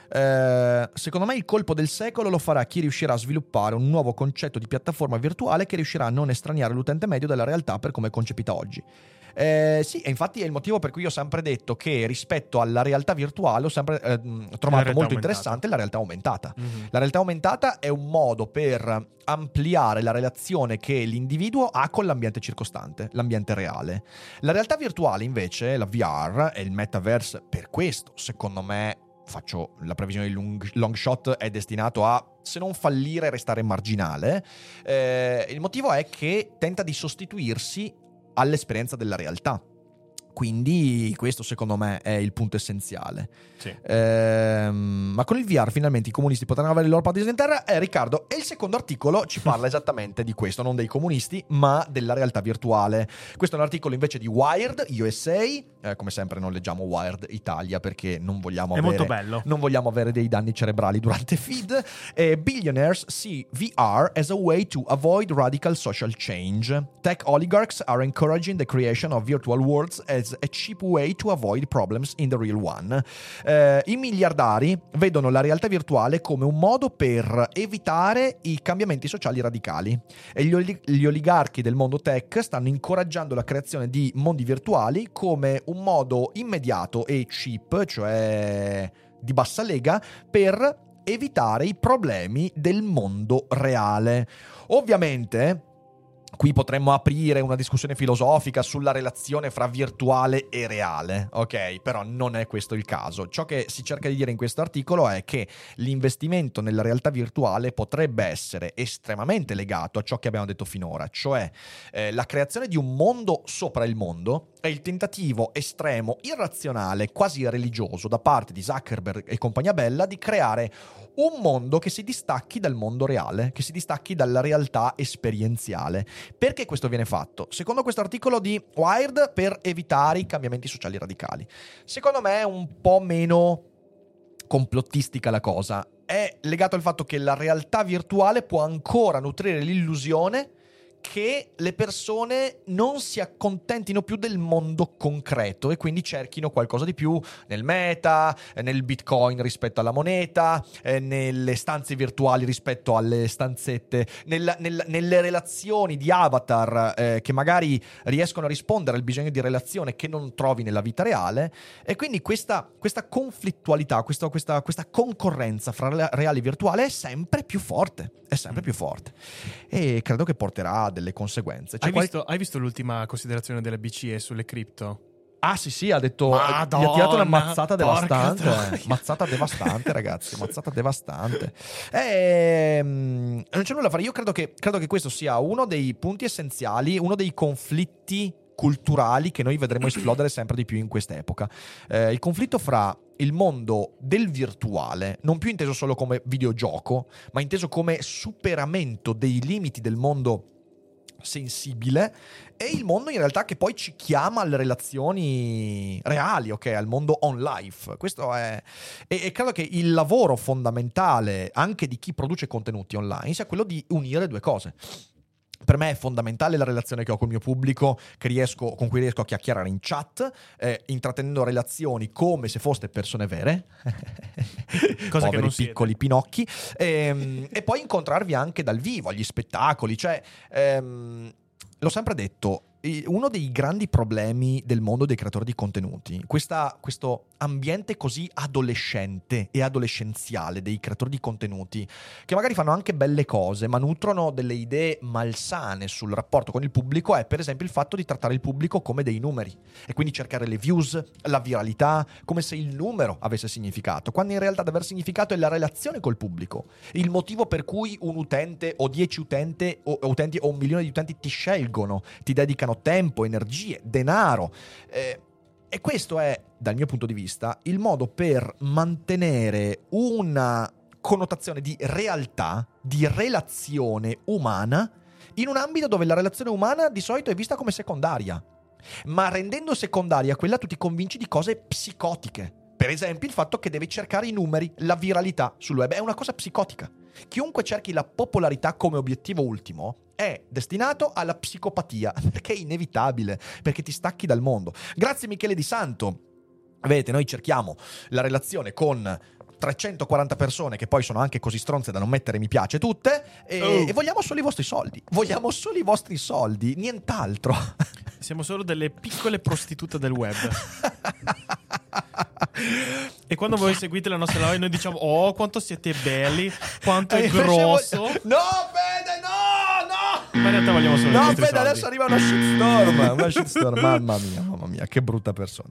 Uh, secondo me il colpo del secolo lo farà chi riuscirà a sviluppare un nuovo concetto di piattaforma virtuale che riuscirà a non estraniare l'utente medio dalla realtà per come è concepita oggi. Eh, sì, e infatti è il motivo per cui io ho sempre detto che rispetto alla realtà virtuale ho sempre eh, trovato molto aumentata. interessante la realtà aumentata. Mm-hmm. La realtà aumentata è un modo per ampliare la relazione che l'individuo ha con l'ambiente circostante, l'ambiente reale. La realtà virtuale invece, la V R e il metaverse, per questo secondo me, faccio la previsione di long, long shot, è destinato a, se non fallire, restare marginale. Eh, il motivo è che tenta di sostituirsi all'esperienza della realtà. Quindi questo secondo me è il punto essenziale. Sì. Ehm, ma con il V R finalmente i comunisti potranno avere il loro paradiso in terra. Eh, Riccardo, e il secondo articolo ci parla esattamente di questo, non dei comunisti ma della realtà virtuale. Questo è un articolo invece di Wired U S A. Eh, come sempre non leggiamo Wired Italia perché non vogliamo è avere, molto bello. non vogliamo avere dei danni cerebrali durante feed. Eh, billionaires see V R as a way to avoid radical social change. Tech oligarchs are encouraging the creation of virtual worlds as a cheap way to avoid problems in the real one. Eh, I miliardari vedono la realtà virtuale come un modo per evitare i cambiamenti sociali radicali, e gli, oli- gli oligarchi del mondo tech stanno incoraggiando la creazione di mondi virtuali come un modo immediato e cheap, cioè di bassa lega, per evitare i problemi del mondo reale. Ovviamente qui potremmo aprire una discussione filosofica sulla relazione fra virtuale e reale, ok? Però non è questo il caso. Ciò che si cerca di dire in questo articolo è che l'investimento nella realtà virtuale potrebbe essere estremamente legato a ciò che abbiamo detto finora, cioè eh, la creazione di un mondo sopra il mondo e il tentativo estremo, irrazionale, quasi religioso da parte di Zuckerberg e compagnia bella di creare un mondo che si distacchi dal mondo reale, che si distacchi dalla realtà esperienziale. Perché questo viene fatto? Secondo questo articolo di Wired, per evitare i cambiamenti sociali radicali. Secondo me è un po' meno complottistica la cosa. È legato al fatto che la realtà virtuale può ancora nutrire l'illusione che le persone non si accontentino più del mondo concreto e quindi cerchino qualcosa di più nel meta, nel bitcoin rispetto alla moneta, eh, nelle stanze virtuali rispetto alle stanzette, nella, nel, nelle relazioni di avatar eh, che magari riescono a rispondere al bisogno di relazione che non trovi nella vita reale. E quindi questa, questa conflittualità, questa, questa, questa concorrenza fra reale e virtuale è sempre più forte, è sempre più forte e credo che porterà delle conseguenze. C'è Hai, qual- visto, hai visto l'ultima considerazione della B C E sulle cripto? Ah sì sì, ha detto, Madonna, gli ha tirato una mazzata porca devastante, troia. mazzata devastante ragazzi, mazzata devastante. Ehm, non c'è nulla da fare, io credo che, credo che questo sia uno dei punti essenziali, uno dei conflitti culturali che noi vedremo esplodere sempre di più in quest'epoca. Eh, il conflitto fra il mondo del virtuale, non più inteso solo come videogioco, ma inteso come superamento dei limiti del mondo sensibile, e il mondo in realtà che poi ci chiama alle relazioni reali, ok, al mondo on life. Questo è e, e credo che il lavoro fondamentale anche di chi produce contenuti online sia quello di unire due cose. Per me è fondamentale la relazione che ho col mio pubblico, che riesco, con cui riesco a chiacchierare in chat, eh, intrattenendo relazioni come se foste persone vere, Cosa che poveri non piccoli siete. pinocchi, ehm, e poi incontrarvi anche dal vivo, agli spettacoli. Cioè, ehm, l'ho sempre detto, i- uno dei grandi problemi del mondo dei creatori di contenuti, questa, questo ambiente così adolescente e adolescenziale dei creatori di contenuti, che magari fanno anche belle cose, ma nutrono delle idee malsane sul rapporto con il pubblico, è per esempio il fatto di trattare il pubblico come dei numeri e quindi cercare le views, la viralità, come se il numero avesse significato, quando in realtà ad aver significato è la relazione col pubblico, il motivo per cui un utente o dieci utente, o, utenti o un milione di utenti ti scelgono, ti dedicano tempo, energie, denaro. Eh, e questo è, dal mio punto di vista, il modo per mantenere una connotazione di realtà, di relazione umana, in un ambito dove la relazione umana di solito è vista come secondaria. Ma rendendo secondaria quella, tu ti convinci di cose psicotiche. Per esempio il fatto che devi cercare i numeri, la viralità sul web è una cosa psicotica. Chiunque cerchi la popolarità come obiettivo ultimo è destinato alla psicopatia, perché è inevitabile, perché ti stacchi dal mondo. Grazie Michele Di Santo. Vedete, noi cerchiamo la relazione con trecentoquaranta persone che poi sono anche così stronze da non mettere mi piace tutte e, Oh. e vogliamo solo i vostri soldi. Vogliamo solo i vostri soldi, nient'altro. Siamo solo delle piccole prostitute del web. E quando voi seguite la nostra live noi diciamo: oh, quanto siete belli, quanto è E invece grosso. voglio- No, Fede, no, no! Ma in realtà vogliamo solo i No, vostri Fede, soldi. adesso arriva una shitstorm. Una shitstorm, mamma mia, mamma mia, che brutta persona.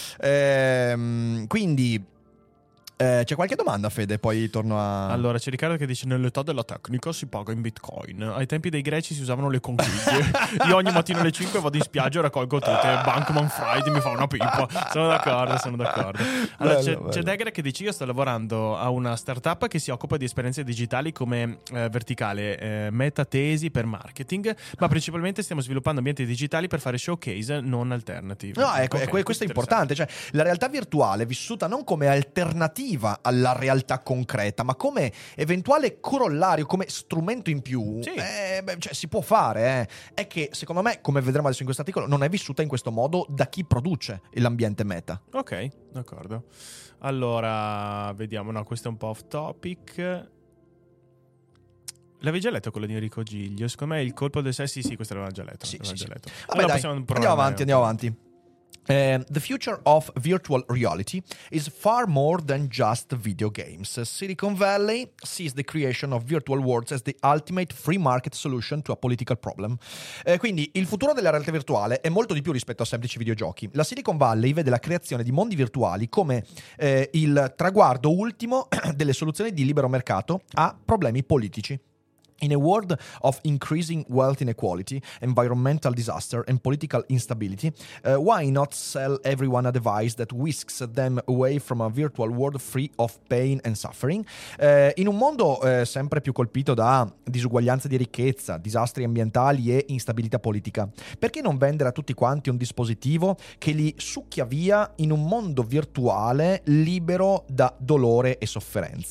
Ehm, quindi, eh, c'è qualche domanda, Fede? Poi torno a. Allora, c'è Riccardo che dice: nell'età della tecnica si paga in bitcoin. Ai tempi dei greci si usavano le conchiglie. Io ogni mattina alle cinque vado in spiaggia e raccolgo tutte. Bankman Friday mi fa una pipa. Sono d'accordo, sono d'accordo. Allora, Bello, c'è, bello. c'è Degre che dice: io sto lavorando a una startup che si occupa di esperienze digitali come eh, verticale, eh, metatesi per marketing, ma principalmente stiamo sviluppando ambienti digitali per fare showcase non alternative. No, ecco, Ok, ecco, questo è importante. Cioè, la realtà virtuale vissuta non come alternativa alla realtà concreta, ma come eventuale corollario, come strumento in più. Sì. Eh, beh, cioè, si può fare. Eh. È che, secondo me, come vedremo adesso in questo articolo, non è vissuta in questo modo da chi produce l'ambiente meta. Ok, d'accordo. Allora, vediamo. No, questo è un po' off topic. L'avevi già letto quello di Enrico Giglio? Secondo me il colpo del sé. Sì, sì, questo l'aveva già letto. Sì, l'aveva sì, già sì. letto. Vabbè, Allora dai, possiamo andiamo provare. avanti, andiamo avanti. Um, the future of virtual reality is far more than just video games. Silicon Valley sees the creation of virtual worlds as the ultimate free market solution to a political problem. Eh, quindi il futuro della realtà virtuale è molto di più rispetto a semplici videogiochi. La Silicon Valley vede la creazione di mondi virtuali come eh, il traguardo ultimo delle soluzioni di libero mercato a problemi politici. In a world of increasing wealth inequality, environmental disaster, and political instability, uh, why not sell everyone a device that whisks them away from a virtual world free of pain and suffering? Uh, in un mondo uh, sempre più colpito da disuguaglianze di ricchezza, disastri ambientali e instabilità politica, perché non vendere a tutti quanti un dispositivo che li succhia via in un mondo virtuale libero da dolore e sofferenza?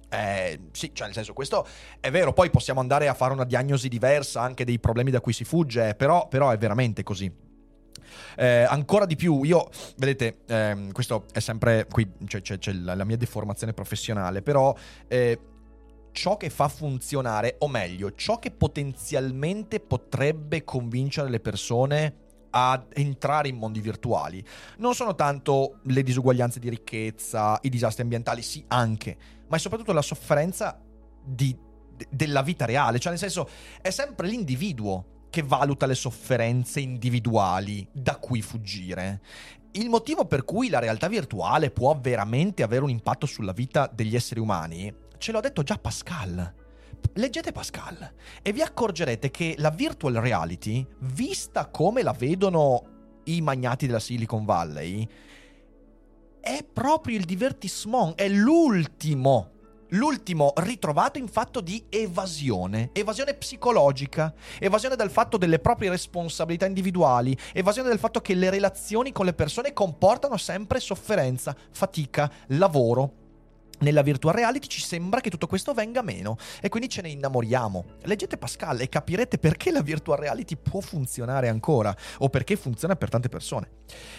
Eh, sì, cioè nel senso, questo è vero, poi possiamo andare a fare una diagnosi diversa anche dei problemi da cui si fugge, però, però è veramente così. Eh, ancora di più, io, vedete, ehm, questo è sempre qui, cioè, c'è, c'è la, la mia deformazione professionale, però eh, ciò che fa funzionare, o meglio, ciò che potenzialmente potrebbe convincere le persone a entrare in mondi virtuali non sono tanto le disuguaglianze di ricchezza, i disastri ambientali, sì anche, ma è soprattutto la sofferenza di, de, della vita reale. Cioè nel senso, è sempre l'individuo che valuta le sofferenze individuali da cui fuggire. Il motivo per cui la realtà virtuale può veramente avere un impatto sulla vita degli esseri umani ce l'ha detto già Pascal. Leggete Pascal e vi accorgerete che la virtual reality, vista come la vedono i magnati della Silicon Valley, è proprio il divertissement, è l'ultimo, l'ultimo ritrovato in fatto di evasione, evasione psicologica, evasione dal fatto delle proprie responsabilità individuali, evasione del fatto che le relazioni con le persone comportano sempre sofferenza, fatica, lavoro. Nella virtual reality ci sembra che tutto questo venga meno e quindi ce ne innamoriamo. Leggete Pascal e capirete perché la virtual reality può funzionare ancora o perché funziona per tante persone.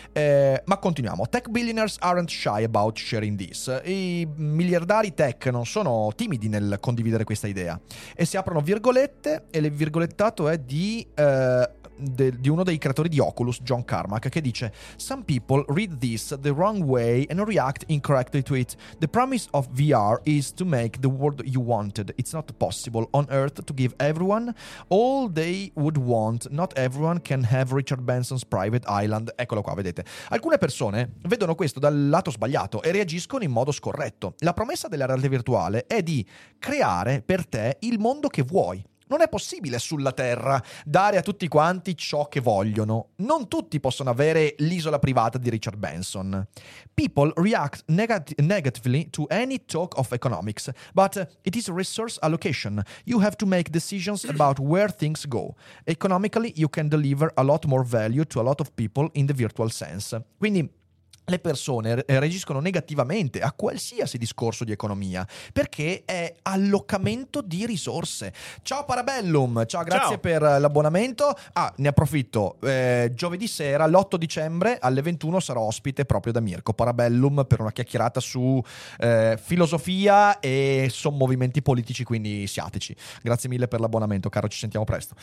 Eh, ma continuiamo. Tech billionaires aren't shy about sharing this. I miliardari tech non sono timidi nel condividere questa idea e si aprono virgolette, e il virgolettato è di... Eh, De, di uno dei creatori di Oculus, John Carmack, che dice: "Some people read this the wrong way and react incorrectly to it. The promise of V R is to make the world you wanted. It's not possible on Earth to give everyone all they would want. Not everyone can have Richard Benson's private island." Eccolo qua, vedete. Alcune persone vedono questo dal lato sbagliato e reagiscono in modo scorretto. La promessa della realtà virtuale è di creare per te il mondo che vuoi. Non è possibile sulla Terra dare a tutti quanti ciò che vogliono. Non tutti possono avere l'isola privata di Richard Benson. People react negat- negatively to any talk of economics, but it is resource allocation. You have to make decisions about where things go. Economically, you can deliver a lot more value to a lot of people in the virtual sense. Quindi le persone reagiscono negativamente a qualsiasi discorso di economia perché è allocamento di risorse. Ciao Parabellum, ciao, grazie ciao. Per l'abbonamento. Ah, ne approfitto, eh, giovedì sera l'otto dicembre alle ventuno sarò ospite proprio da Mirko Parabellum per una chiacchierata su eh, filosofia e sommovimenti politici, quindi siateci. Grazie mille per l'abbonamento, caro, ci sentiamo presto.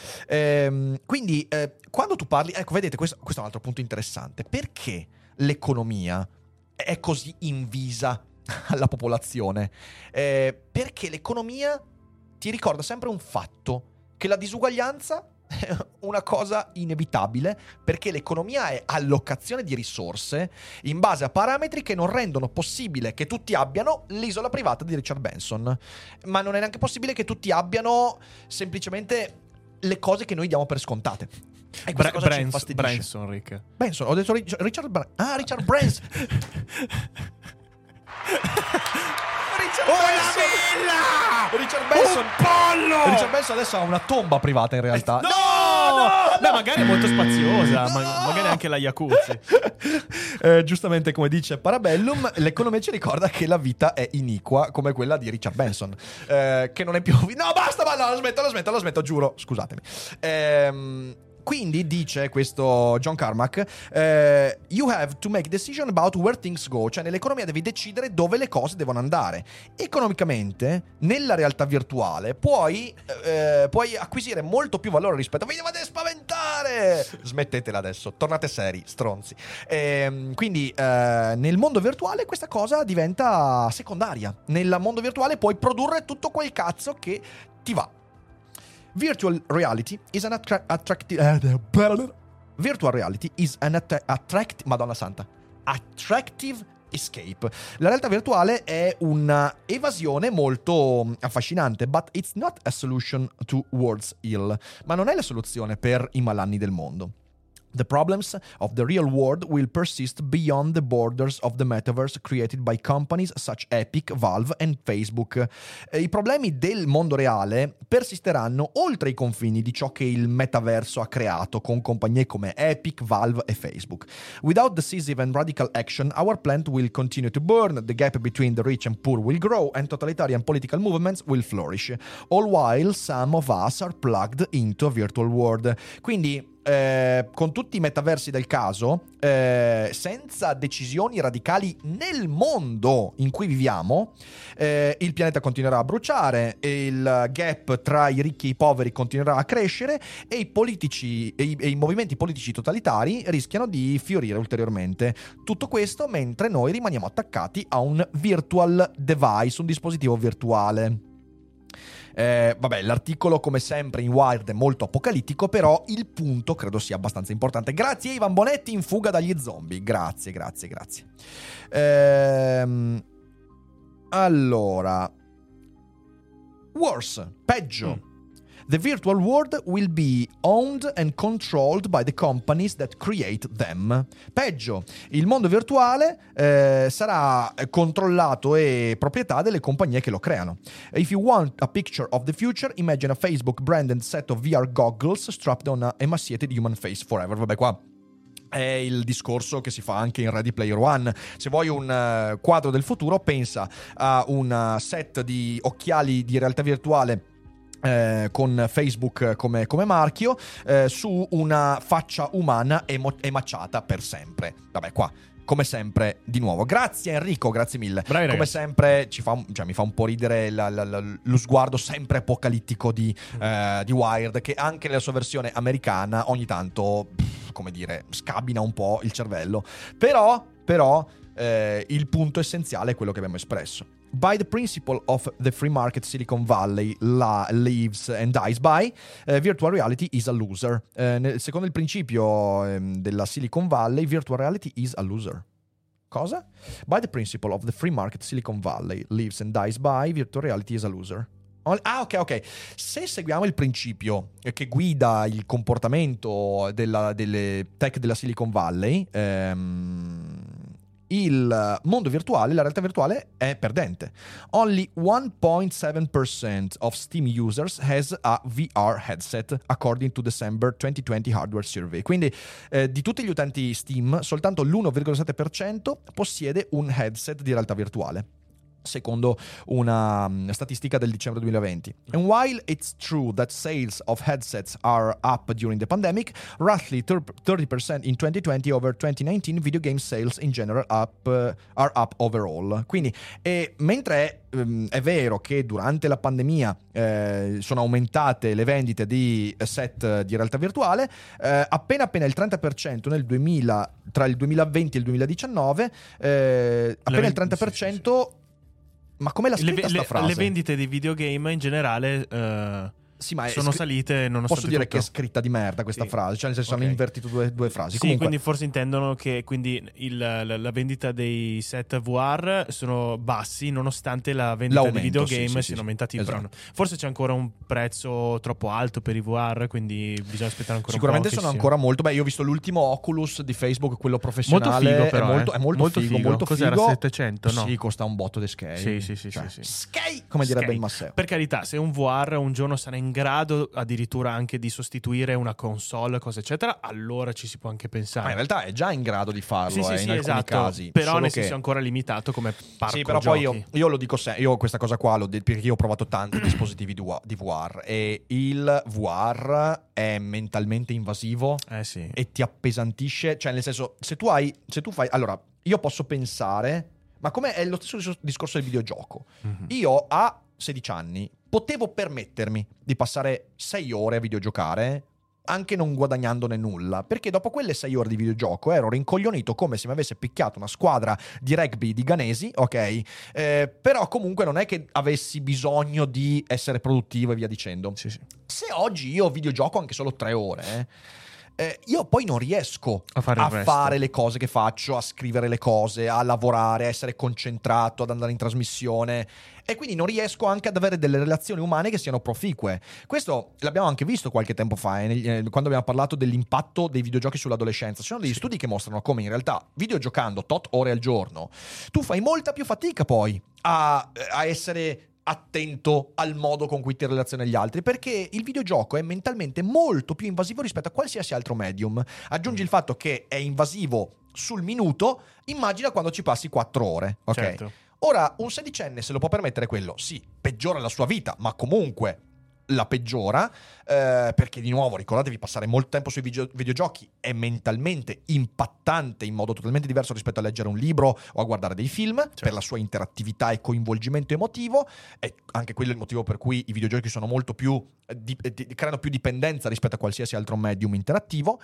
Eh, quindi eh, quando tu parli, ecco, vedete, questo, questo è un altro punto interessante. Perché l'economia è così invisa alla popolazione? Eh, perché l'economia ti ricorda sempre un fatto, che la disuguaglianza è una cosa inevitabile, perché l'economia è allocazione di risorse in base a parametri che non rendono possibile che tutti abbiano l'isola privata di Richard Benson, ma non è neanche possibile che tutti abbiano semplicemente le cose che noi diamo per scontate. E questa Bra- cosa Brans- ci infastidisce. Branson, Rick. Benson, ho detto Richard, Richard Bra- Ah, Richard Branson. Richard Una Benson. villa! Richard Benson. Un pollo! Richard Benson adesso ha una tomba privata in realtà. No! No! no! Beh, magari è molto spaziosa, no! ma- magari anche la jacuzzi. eh, giustamente, come dice Parabellum, l'economia ci ricorda che la vita è iniqua come quella di Richard Benson, eh, che non è più... No, basta, ma no, la smetto, la smetto, la smetto, giuro, scusatemi. Ehm... Quindi dice questo John Carmack, eh, you have to make decision about where things go, cioè nell'economia devi decidere dove le cose devono andare. Economicamente, nella realtà virtuale, puoi, eh, puoi acquisire molto più valore rispetto a... Vi dovete spaventare! Smettetela adesso, tornate seri, stronzi. Eh, quindi eh, nel mondo virtuale questa cosa diventa secondaria. Nel mondo virtuale puoi produrre tutto quel cazzo che ti va. Virtual reality is an attra- attractive uh, Virtual reality is an att- attract Madonna santa attractive escape. La realtà virtuale è una evasione molto affascinante, but it's not a solution to world's ill. Ma non è la soluzione per i malanni del mondo. The problems of the real world will persist beyond the borders of the metaverse created by companies such Epic, Valve and Facebook. Eh, I problemi del mondo reale persisteranno oltre i confini di ciò che il metaverso ha creato con compagnie come Epic, Valve e Facebook. Without decisive and radical action, our planet will continue to burn, the gap between the rich and poor will grow, and totalitarian political movements will flourish, all while some of us are plugged into a virtual world. Quindi Eh, con tutti i metaversi del caso, eh, senza decisioni radicali nel mondo in cui viviamo, eh, il pianeta continuerà a bruciare, il gap tra i ricchi e i poveri continuerà a crescere e i politici e i, e i movimenti politici totalitari rischiano di fiorire ulteriormente. Tutto questo mentre noi rimaniamo attaccati a un virtual device, un dispositivo virtuale. Eh, vabbè, l'articolo come sempre in Wired è molto apocalittico, però il punto credo sia abbastanza importante. Grazie Ivan Bonetti in fuga dagli zombie. Grazie, grazie, grazie. Ehm, allora, worse, peggio. Mm. The virtual world will be owned and controlled by the companies that create them. Peggio, il mondo virtuale eh, sarà controllato e proprietà delle compagnie che lo creano. If you want a picture of the future, imagine a Facebook branded set of V R goggles strapped on a emaciated human face forever. Vabbè, qua è il discorso che si fa anche in Ready Player One. Se vuoi un uh, quadro del futuro, pensa a un uh, set di occhiali di realtà virtuale Eh, con Facebook come, come marchio, eh, su una faccia umana emo- emacciata per sempre. Vabbè, qua come sempre di nuovo grazie Enrico, grazie mille. Bravi, come ragazzi. sempre ci fa un, cioè, mi fa un po' ridere la, la, la, lo sguardo sempre apocalittico di, eh, di Wired, che anche nella sua versione americana ogni tanto pff, come dire, scabina un po' il cervello. Però però eh, il punto essenziale è quello che abbiamo espresso. By the principle of the free market Silicon Valley la, lives and dies by, uh, virtual reality is a loser. Uh, nel, secondo il principio um, della Silicon Valley, virtual reality is a loser. Cosa? By the principle of the free market Silicon Valley lives and dies by, virtual reality is a loser. Ah, ok, ok. Se seguiamo il principio che guida il comportamento della, delle tech della Silicon Valley, ehm, il mondo virtuale, la realtà virtuale è perdente. Only one point seven percent of Steam users has a V R headset, according to December twenty twenty hardware survey. Quindi eh, di tutti gli utenti Steam, soltanto l'uno virgola sette per cento possiede un headset di realtà virtuale, secondo una um, statistica del dicembre duemilaventi. And while it's true that sales of headsets are up during the pandemic, roughly thirty percent in twenty twenty over twenty nineteen, video game sales in general up, uh, are up overall. Quindi, e mentre è, um, è vero che durante la pandemia eh, sono aumentate le vendite di set di realtà virtuale, eh, appena appena il trenta per cento nel duemila, tra il duemilaventi e il duemiladiciannove, eh, appena il trenta per cento. Sì, sì, sì. Ma come l'ha scritta le, sta le, frase? Le vendite di videogame in generale uh, sì, ma sono scr- salite nonostante posso dire tutto. Che è scritta di merda questa sì. frase, cioè nel senso okay. hanno invertito due, due frasi. Sì, Comunque, quindi forse intendono che quindi il, la, la vendita dei set V R sono bassi nonostante la vendita l'aumento, di videogame sì, sì, siano sì, aumentati. esatto. Forse c'è ancora un prezzo troppo alto per i V R, quindi bisogna aspettare ancora sicuramente un po'. Sicuramente sono ancora molto. Beh, io ho visto l'ultimo Oculus di Facebook, quello professionale. Molto figo, però, è molto, eh. è molto, molto figo, figo. molto Cos'era, figo. settecento? No. Sì, costa un botto di skate. Sì, sì, sì, cioè, sì, sì. skate, come direbbe skate. il Masseo. Per carità, se un V R un giorno sarà in grado addirittura anche di sostituire una console, cose eccetera, allora ci si può anche pensare. Ma in realtà è già in grado di farlo, sì, sì, eh, sì, in alcuni esatto, casi. Però Solo nel che... senso è ancora limitato come parco Sì, però giochi. poi io, io lo dico sempre, io questa cosa qua l'ho detto perché io ho provato tanti dispositivi di V R e il V R è mentalmente invasivo, eh sì. e ti appesantisce, cioè nel senso, se tu hai, se tu fai, allora, io posso pensare, ma come è lo stesso discorso del videogioco. Mm-hmm. Io a sedici anni potevo permettermi di passare sei ore a videogiocare anche non guadagnandone nulla, perché dopo quelle sei ore di videogioco ero rincoglionito come se mi avesse picchiato una squadra di rugby di ghanesi, ok? Eh, però comunque non è che avessi bisogno di essere produttivo e via dicendo. Sì, sì. Se oggi io videogioco anche solo tre ore, eh, io poi non riesco A fare a il resto. fare le cose che faccio, a scrivere le cose, a lavorare, a essere concentrato, ad andare in trasmissione, e quindi non riesco anche ad avere delle relazioni umane che siano proficue. Questo l'abbiamo anche visto qualche tempo fa, eh, negli- eh, quando abbiamo parlato dell'impatto dei videogiochi sull'adolescenza. Ci sono degli studi che mostrano come in realtà videogiocando tot ore al giorno tu fai molta più fatica poi a, a essere attento al modo con cui ti relazioni agli altri, perché il videogioco è mentalmente molto più invasivo rispetto a qualsiasi altro medium. Aggiungi il fatto che è invasivo sul minuto, immagina quando ci passi quattro ore, ok? Certo. Ora, un sedicenne se lo può permettere quello, sì, peggiora la sua vita, ma comunque la peggiora, eh, perché di nuovo ricordatevi, passare molto tempo sui video- videogiochi è mentalmente impattante in modo totalmente diverso rispetto a leggere un libro o a guardare dei film, per la sua interattività e coinvolgimento emotivo. E anche quello è il motivo per cui i videogiochi sono molto più eh, di- eh, di- creano più dipendenza rispetto a qualsiasi altro medium interattivo.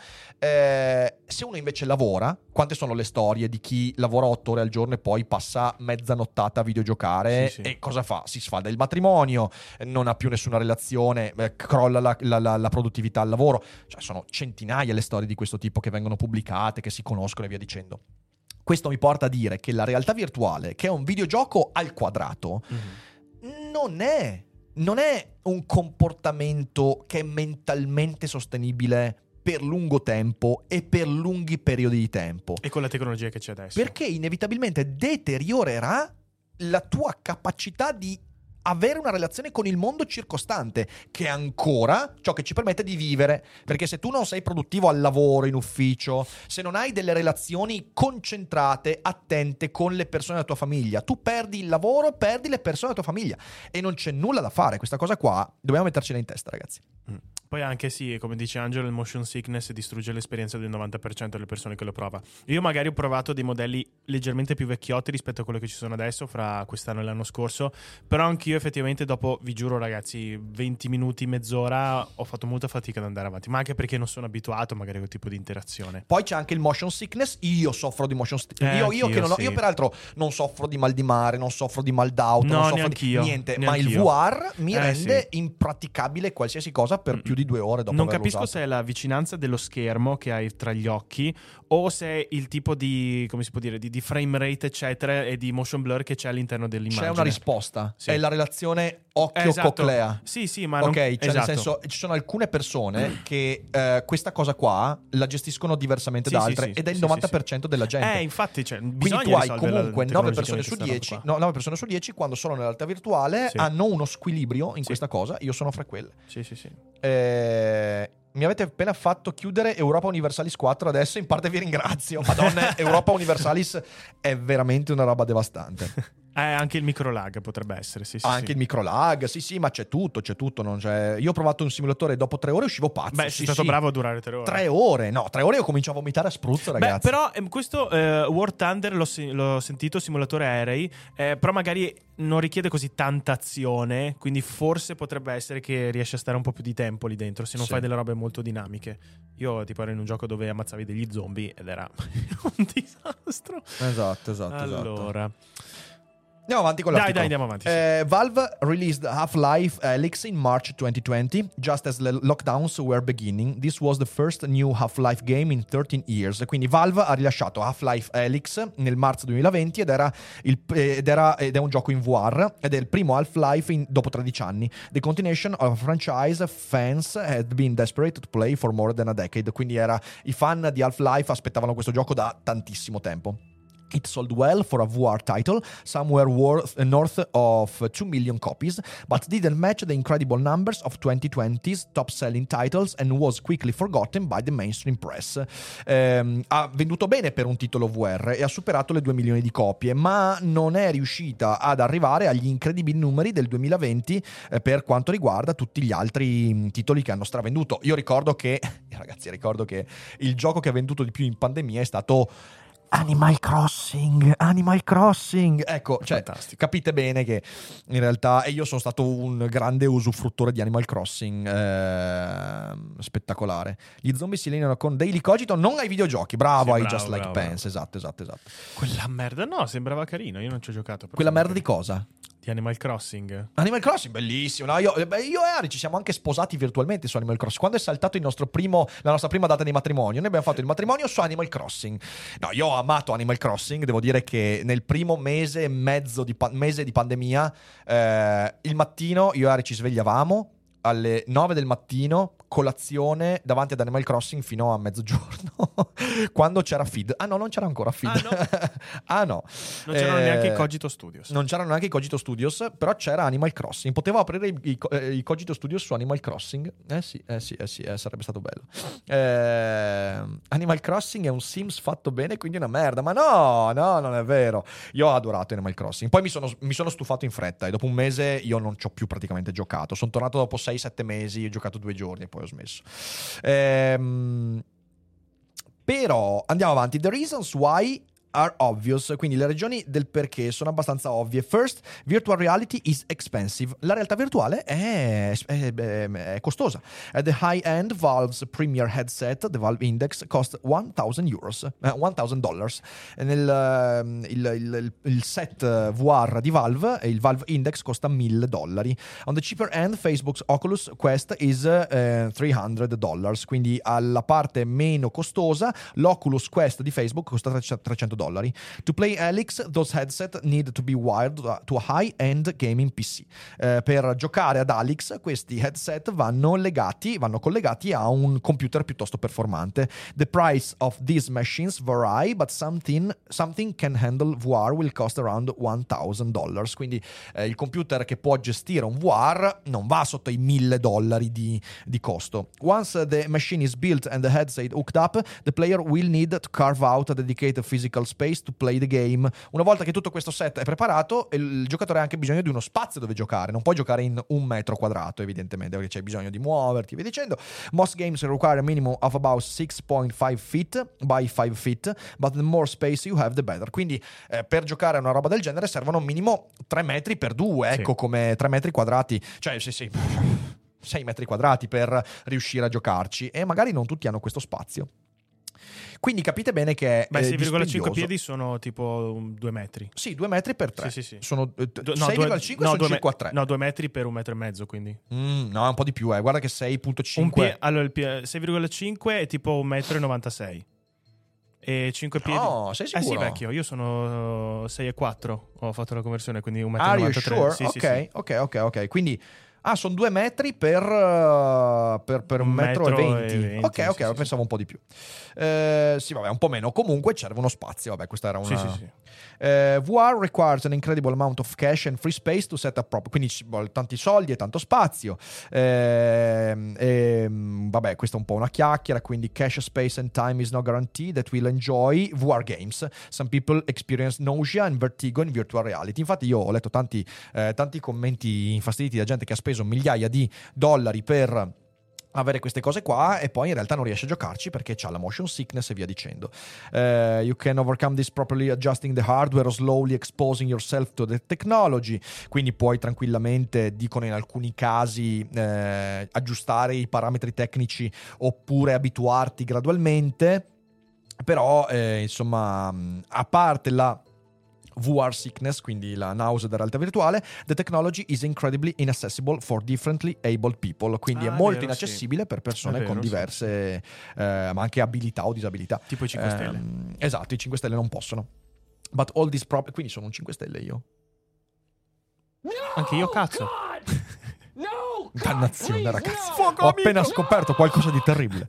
Eh, se uno invece lavora, quante sono le storie di chi lavora otto ore al giorno e poi passa mezza nottata a videogiocare? Sì, sì. E cosa fa? Si sfalda il matrimonio, non ha più nessuna relazione, eh, crolla la, la- la- la produttività al lavoro. Cioè, sono centinaia le storie di questo tipo che vengono pubblicate, che si conoscono e via dicendo. Questo mi porta a dire che la realtà virtuale, che è un videogioco al quadrato, Mhm. non è, non è un comportamento che è mentalmente sostenibile per lungo tempo e per lunghi periodi di tempo, E con la tecnologia che c'è adesso. perché inevitabilmente deteriorerà la tua capacità di avere una relazione con il mondo circostante, che è ancora ciò che ci permette di vivere. Perché se tu non sei produttivo al lavoro, in ufficio, se non hai delle relazioni concentrate, attente con le persone della tua famiglia, tu perdi il lavoro, perdi le persone della tua famiglia, e non c'è nulla da fare. Questa cosa qua dobbiamo mettercela in testa, ragazzi. Mm. Poi anche sì, come dice Angelo, il motion sickness distrugge l'esperienza del novanta per cento delle persone che lo prova. Io magari ho provato dei modelli leggermente più vecchiotti rispetto a quello che ci sono adesso, fra quest'anno e l'anno scorso, però anch'io effettivamente dopo, vi giuro ragazzi, venti minuti, mezz'ora ho fatto molta fatica ad andare avanti, ma anche perché non sono abituato magari a quel tipo di interazione. Poi c'è anche il motion sickness. Io soffro di motion sickness. Eh, io, io, che non ho- sì. io peraltro non soffro di mal di mare, non soffro di mal d'auto, No, non soffro neanch'io, di niente. Ma il neanch'io. V R mi Eh, rende sì. impraticabile qualsiasi cosa per Mm. più di due ore dopo Non averlo capisco usato. se è la vicinanza dello schermo che hai tra gli occhi o se è il tipo di, come si può dire, di, di frame rate eccetera e di motion blur che c'è all'interno dell'immagine. C'è una risposta. Sì. È la relazione Eh, occhio-coclea. esatto. Sì, sì, ma Ok, non... cioè esatto. nel senso, ci sono alcune persone che eh, questa cosa qua la gestiscono diversamente Sì, da sì, altre, sì, ed è il sì, novanta sì, per cento della gente. Eh, infatti, cioè, Quindi bisogna tu hai risolverla comunque nove persone su tecnologicamente dieci, sta roba qua. no, nove persone su dieci quando sono nella realtà virtuale Sì. hanno uno squilibrio in Sì. questa cosa. Io sono fra quelle. Sì, sì, sì. Eh, mi avete appena fatto chiudere Europa Universalis quattro, adesso in parte vi ringrazio. Madonna, Europa Universalis è veramente una roba devastante. Eh, anche il micro lag potrebbe essere, sì, sì, Anche sì. il micro lag, sì sì, ma c'è tutto, c'è tutto. Non c'è... Io ho provato un simulatore e dopo tre ore uscivo pazzo. Beh, sì, sei stato sì. bravo a durare tre ore. Tre ore, no, tre ore io comincio a vomitare a spruzzo, Beh, ragazzi. però ehm, questo eh, War Thunder l'ho, se- l'ho sentito, simulatore aerei, eh, però magari non richiede così tanta azione, quindi forse potrebbe essere che riesci a stare un po' più di tempo lì dentro, se non Sì. fai delle robe molto dinamiche. Io tipo ero in un gioco dove ammazzavi degli zombie ed era un disastro. Esatto, esatto, esatto. Allora, Andiamo avanti con dai, l'articolo. dai, andiamo avanti. sì. Eh, Valve released Half-Life Alyx in March twenty twenty, just as the lockdowns were beginning. This was the first new Half-Life game in thirteen years. Quindi Valve ha rilasciato Half-Life Alyx nel marzo duemilaventi ed era, il, ed era ed è un gioco in V R ed è il primo Half-Life in, dopo tredici anni. The continuation of a franchise fans had been desperate to play for more than a decade. Quindi era, i fan di Half-Life aspettavano questo gioco da tantissimo tempo. It sold well for a V R title, somewhere worth, north of two million copies, but didn't match the incredible numbers of twenty twenty's top-selling titles and was quickly forgotten by the mainstream press. Ehm, ha venduto bene per un titolo V R e ha superato le due milioni di copie, ma non è riuscita ad arrivare agli incredibili numeri del duemilaventi eh, per quanto riguarda tutti gli altri mh, titoli che hanno stravenduto. Io ricordo che, ragazzi, ricordo che il gioco che ha venduto di più in pandemia è stato Animal Crossing, Animal Crossing. Ecco, cioè, Fantastico. capite bene che in realtà, e io sono stato un grande usufruttore di Animal Crossing, ehm, spettacolare. Gli zombie si allineano con Daily Cogito, non ai videogiochi. Bravo, Sì, ai bravo, Just Like bravo, Pants, esatto, esatto, esatto. Quella merda, no, sembrava carino, io non ci ho giocato. però Quella merda sembrava di cosa? carino. Di Animal Crossing? Animal Crossing, bellissimo. No, io, beh, io e Ari ci siamo anche sposati virtualmente su Animal Crossing. Quando è saltato il nostro primo, la nostra prima data di matrimonio, noi abbiamo fatto il matrimonio su Animal Crossing. No, io ho amato Animal Crossing. Devo dire che nel primo mese e mezzo di, pa- mese di pandemia, eh, il mattino io e Ari ci svegliavamo alle nove del mattino, colazione davanti ad Animal Crossing fino a mezzogiorno, quando c'era feed. Ah no, non c'era ancora feed. Ah no, ah, no. non c'erano Eh, neanche i Cogito Studios. Non c'erano neanche i Cogito Studios, però c'era Animal Crossing. Potevo aprire i, i, eh, i Cogito Studios su Animal Crossing. Eh sì, eh sì, eh sì, eh, sarebbe stato bello. Eh, Animal Crossing è un Sims fatto bene, quindi è una merda. Ma no, no, non è vero. Io ho adorato Animal Crossing. Poi mi sono, mi sono stufato in fretta e dopo un mese io non ci ho più praticamente giocato. Sono tornato dopo sei sette mesi, ho giocato due giorni e poi ho smesso. Ehm, però andiamo avanti. The reasons why are obvious, quindi le ragioni del perché sono abbastanza ovvie. First, virtual reality is expensive. La realtà virtuale è, è, è, è costosa. At the high-end Valve's premier headset, the Valve Index, cost one thousand euros, eh, one thousand dollars. Nel, uh, il, il, il set V R di Valve, il Valve Index, costa mille dollari. On the cheaper end, Facebook's Oculus Quest is uh, three hundred dollars. Quindi alla parte meno costosa, l'Oculus Quest di Facebook costa trecento dollari. To play Helix, those headset need to be wired to a high-end gaming P C. Eh, per giocare ad Helix, questi headset vanno legati, vanno collegati a un computer piuttosto performante. The price of these machines vary, but something, something can handle V R will cost around one thousand dollars. Quindi eh, il computer che può gestire un V R non va sotto i mille dollari di, di costo. Once the machine is built and the headset hooked up, the player will need to carve out a dedicated physical space to play the game. Una volta che tutto questo set è preparato, il giocatore ha anche bisogno di uno spazio dove giocare. Non puoi giocare in un metro quadrato, evidentemente, perché c'hai bisogno di muoverti e via dicendo. Most games require a minimum of about six point five feet by five feet, but the more space you have the better. Quindi eh, per giocare a una roba del genere servono un minimo tre metri per due, ecco, sì. Come tre metri quadrati, cioè sì sì sei metri quadrati per riuscire a giocarci, e magari non tutti hanno questo spazio. Quindi capite bene che Beh, sei virgola cinque piedi sono tipo due metri. Sì, due metri per tre. Sì, sì, sì. Sono eh, no, sei virgola cinque no, sono circa tre. No, due metri per un metro e mezzo, quindi. Mm, no, un po' di più, eh. Guarda che sei virgola cinque. Pie- allora, il pie- sei virgola cinque è tipo un metro e novantasei. E cinque piedi. No, sei sicuro? Eh sì, vecchio. Io sono sei virgola quattro. Ho fatto la conversione, quindi un metro e Are novantatré. you sure? Sì, ok, sì, sì. ok, ok, ok. Quindi ah, sono due metri per, uh, per, per un, un metro, metro e venti. venti. Ok, ok, sì, pensavo sì. un po' di più. Eh, sì, vabbè, un po' meno. Comunque serve uno spazio. Vabbè, questa era una... Sì, sì, sì. Eh, V R requires an incredible amount of cash and free space to set up proper. Quindi ci vuole tanti soldi e tanto spazio. Eh, eh, vabbè, questa è un po' una chiacchiera. Quindi cash, space and time is not guaranteed that we'll enjoy V R games. Some people experience nausea and vertigo in virtual reality. Infatti io ho letto tanti, eh, tanti commenti infastiditi da gente che ha speso migliaia di dollari per avere queste cose qua e poi in realtà non riesce a giocarci perché c'ha la motion sickness e via dicendo. Uh, you can overcome this properly adjusting the hardware or slowly exposing yourself to the technology. Quindi puoi tranquillamente, dicono in alcuni casi, eh, aggiustare i parametri tecnici oppure abituarti gradualmente. Però eh, insomma, a parte la V R sickness, quindi la nausea della realtà virtuale, the technology is incredibly inaccessible for differently abled people, quindi ah, è molto vero, inaccessibile sì. per persone vero, con diverse sì. eh, ma anche abilità o disabilità, tipo i cinque eh, stelle. Esatto, i cinque stelle non possono. But all these pro- quindi sono un cinque stelle io. No, anche io cazzo. No, dannazione, God, ragazzi. No. Ho appena no. scoperto qualcosa di terribile.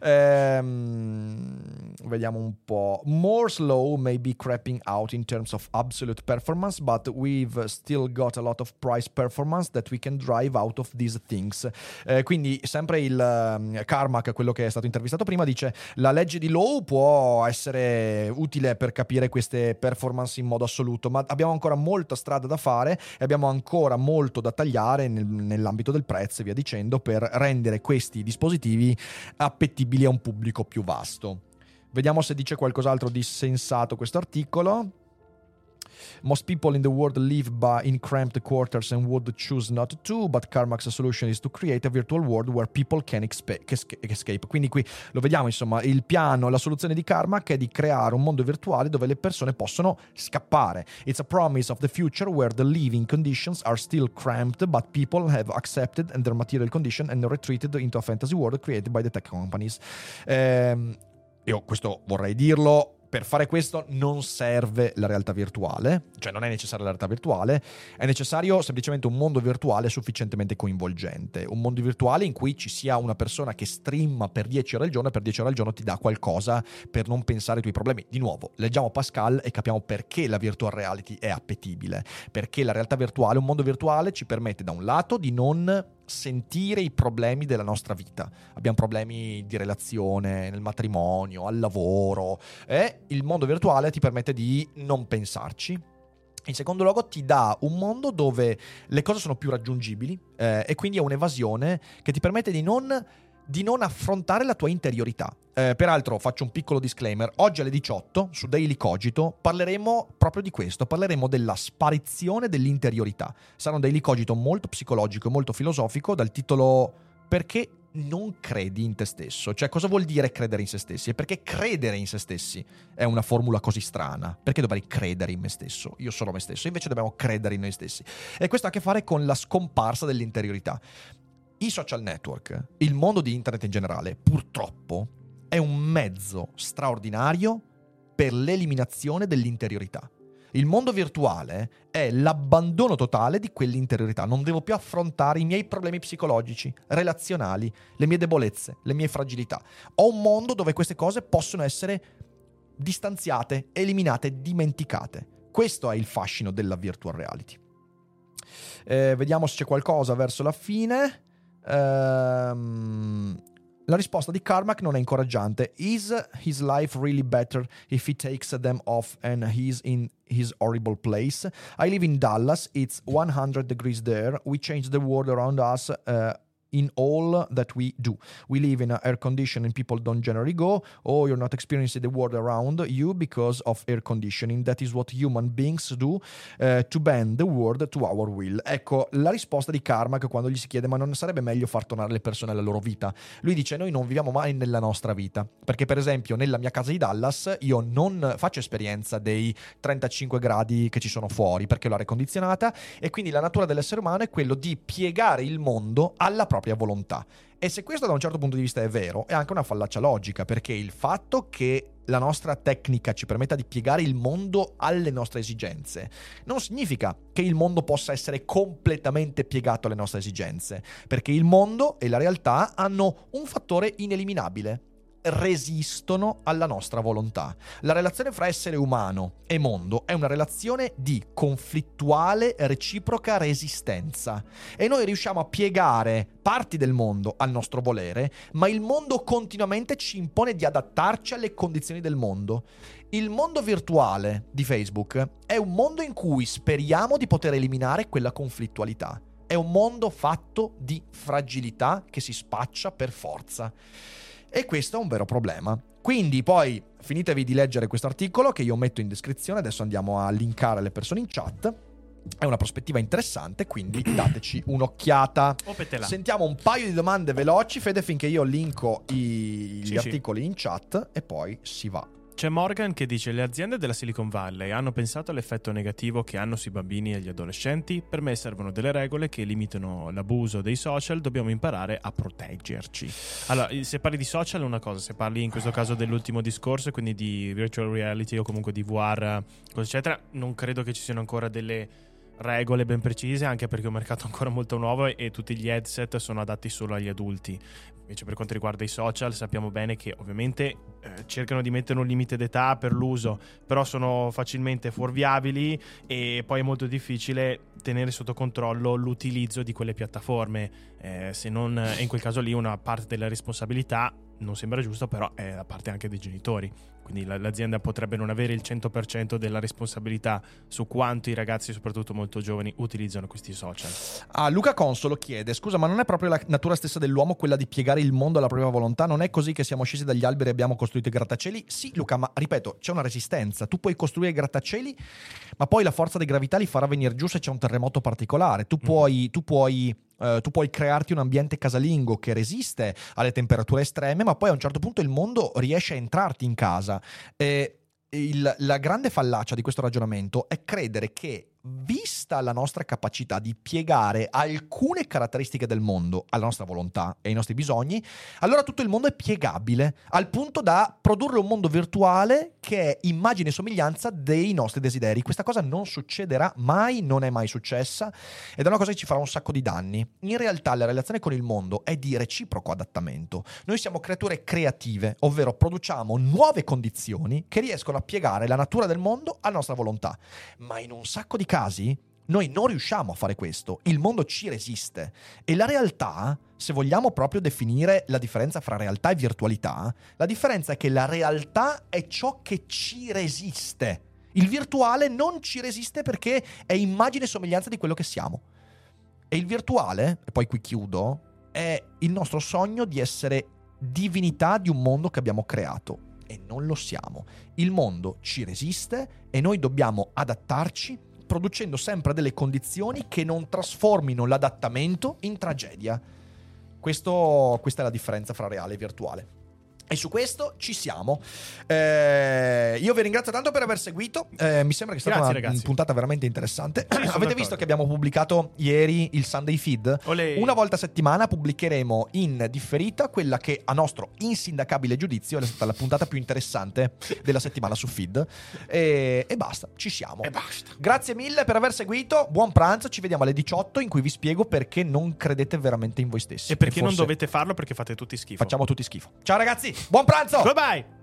ehm, vediamo un po'. More slow may be creeping out in terms of absolute performance, but we've still got a lot of price performance that we can drive out of these things. Eh, quindi sempre il um, Carmack, quello che è stato intervistato prima, dice la legge di Lowe può essere utile per capire queste performance in modo assoluto, ma abbiamo ancora molta strada da fare e abbiamo ancora molto da tagliare nel nell'ambito del prezzo e via dicendo per rendere questi dispositivi appetibili a un pubblico più vasto. Vediamo se dice qualcos'altro di sensato questo articolo. Most people in the world live by in cramped quarters and would choose not to, but Carmack's solution is to create a virtual world where people can expe- escape. Quindi qui lo vediamo, insomma, il piano, la soluzione di Carmack è di creare un mondo virtuale dove le persone possono scappare. It's a promise of the future where the living conditions are still cramped, but people have accepted and their material condition and retreated into a fantasy world created by the tech companies. Ehm, io questo vorrei dirlo. Per fare questo non serve la realtà virtuale, cioè non è necessaria la realtà virtuale, è necessario semplicemente un mondo virtuale sufficientemente coinvolgente, un mondo virtuale in cui ci sia una persona che streama per dieci ore al giorno e per dieci ore al giorno ti dà qualcosa per non pensare ai tuoi problemi. Di nuovo, leggiamo Pascal e capiamo perché la virtual reality è appetibile, perché la realtà virtuale, un mondo virtuale ci permette da un lato di non sentire i problemi della nostra vita. Abbiamo problemi di relazione, nel matrimonio, al lavoro, e il mondo virtuale ti permette di non pensarci. In secondo luogo ti dà un mondo dove le cose sono più raggiungibili eh, e quindi è un'evasione che ti permette di non di non affrontare la tua interiorità. Eh, peraltro faccio un piccolo disclaimer: oggi alle diciotto su Daily Cogito parleremo proprio di questo, parleremo della sparizione dell'interiorità. Sarà un Daily Cogito molto psicologico e molto filosofico dal titolo "Perché non credi in te stesso?", cioè cosa vuol dire credere in se stessi e perché credere in se stessi è una formula così strana. Perché dovrei credere in me stesso? Io sono me stesso, invece dobbiamo credere in noi stessi, e questo ha a che fare con la scomparsa dell'interiorità. I social network, il mondo di internet in generale, purtroppo è un mezzo straordinario per l'eliminazione dell'interiorità. Il mondo virtuale è l'abbandono totale di quell'interiorità. Non devo più affrontare i miei problemi psicologici, relazionali, le mie debolezze, le mie fragilità. Ho un mondo dove queste cose possono essere distanziate, eliminate, dimenticate. Questo è il fascino della virtual reality. Eh, vediamo se c'è qualcosa verso la fine. Um, la risposta di Carmack non è incoraggiante. Is his life really better if he takes them off and he's in his horrible place? I live in Dallas, it's one hundred degrees there. We change the world around us uh, in all that we do. We live in an air conditioning. People don't generally go, oh, you're not experiencing the world around you because of air conditioning. That is what human beings do uh, to bend the world to our will. Ecco la risposta di Carmack quando gli si chiede: ma non sarebbe meglio far tornare le persone alla loro vita? Lui dice: noi non viviamo mai nella nostra vita, perché per esempio nella mia casa di Dallas io non faccio esperienza dei trentacinque gradi che ci sono fuori, perché ho l'aria condizionata, e quindi la natura dell'essere umano è quello di piegare il mondo alla propria volontà. E se questo da un certo punto di vista è vero, è anche una fallacia logica, perché il fatto che la nostra tecnica ci permetta di piegare il mondo alle nostre esigenze non significa che il mondo possa essere completamente piegato alle nostre esigenze, perché il mondo e la realtà hanno un fattore ineliminabile: resistono alla nostra volontà. La relazione fra essere umano e mondo è una relazione di conflittuale reciproca resistenza, e noi riusciamo a piegare parti del mondo al nostro volere, ma il mondo continuamente ci impone di adattarci alle condizioni del mondo. Il mondo virtuale di Facebook è un mondo in cui speriamo di poter eliminare quella conflittualità. È un mondo fatto di fragilità che si spaccia per forza. E questo è un vero problema. Quindi poi finitevi di leggere questo articolo che io metto in descrizione, adesso andiamo a linkare le persone in chat. È una prospettiva interessante, quindi dateci un'occhiata. Opetela. Sentiamo un paio di domande veloci, Fede, finché io linko i, gli sì, articoli sì. in chat, e poi si va. C'è Morgan che dice: le aziende della Silicon Valley hanno pensato all'effetto negativo che hanno sui bambini e gli adolescenti? Per me servono delle regole che limitano l'abuso dei social, dobbiamo imparare a proteggerci. Allora, se parli di social è una cosa, se parli in questo caso dell'ultimo discorso, quindi di virtual reality o comunque di V R, eccetera, non credo che ci siano ancora delle regole ben precise, anche perché è un mercato ancora molto nuovo e tutti gli headset sono adatti solo agli adulti. Invece per quanto riguarda i social sappiamo bene che ovviamente eh, cercano di mettere un limite d'età per l'uso, però sono facilmente fuorviabili e poi è molto difficile tenere sotto controllo l'utilizzo di quelle piattaforme. Eh, se non, e in quel caso lì una parte della responsabilità non sembra giusto, però è da parte anche dei genitori. Quindi la, l'azienda potrebbe non avere il cento per cento della responsabilità su quanto i ragazzi, soprattutto molto giovani, utilizzano questi social. Ah, Luca Consolo chiede: scusa, ma non è proprio la natura stessa dell'uomo quella di piegare il mondo alla propria volontà? Non è così che siamo scesi dagli alberi e abbiamo costruito i grattacieli? Sì, Luca, ma ripeto, c'è una resistenza. Tu puoi costruire i grattacieli, ma poi la forza di gravità li farà venire giù se c'è un terremoto particolare. Tu puoi, mm. tu puoi Uh, tu puoi crearti un ambiente casalingo che resiste alle temperature estreme, ma poi a un certo punto il mondo riesce a entrarti in casa. E il, la grande fallacia di questo ragionamento è credere che, vista la nostra capacità di piegare alcune caratteristiche del mondo alla nostra volontà e ai nostri bisogni, allora tutto il mondo è piegabile al punto da produrre un mondo virtuale che è immagine e somiglianza dei nostri desideri. Questa cosa non succederà mai, non è mai successa, ed è una cosa che ci farà un sacco di danni. In realtà la relazione con il mondo è di reciproco adattamento. Noi siamo creature creative, ovvero produciamo nuove condizioni che riescono a piegare la natura del mondo alla nostra volontà, ma in un sacco di casi noi non riusciamo a fare questo, il mondo ci resiste. E la realtà, se vogliamo proprio definire la differenza fra realtà e virtualità, la differenza è che la realtà è ciò che ci resiste, il virtuale non ci resiste perché è immagine e somiglianza di quello che siamo. E il virtuale, e poi qui chiudo, è il nostro sogno di essere divinità di un mondo che abbiamo creato, e non lo siamo. Il mondo ci resiste e noi dobbiamo adattarci, producendo sempre delle condizioni che non trasformino l'adattamento in tragedia. Questo, questa è la differenza fra reale e virtuale. E su questo ci siamo. Eh, io vi ringrazio tanto per aver seguito. Eh, mi sembra che sia stata Grazie, una ragazzi. puntata veramente interessante. Avete d'accordo. visto che abbiamo pubblicato ieri il Sunday Feed? Olè. Una volta a settimana pubblicheremo in differita quella che, a nostro insindacabile giudizio, è stata la puntata più interessante della settimana su Feed. E, e basta, ci siamo. E basta. Grazie mille per aver seguito. Buon pranzo. Ci vediamo alle diciotto, in cui vi spiego perché non credete veramente in voi stessi. E perché E non forse dovete farlo, perché fate tutti schifo. facciamo tutti schifo. Ciao ragazzi, buon pranzo! Bye bye!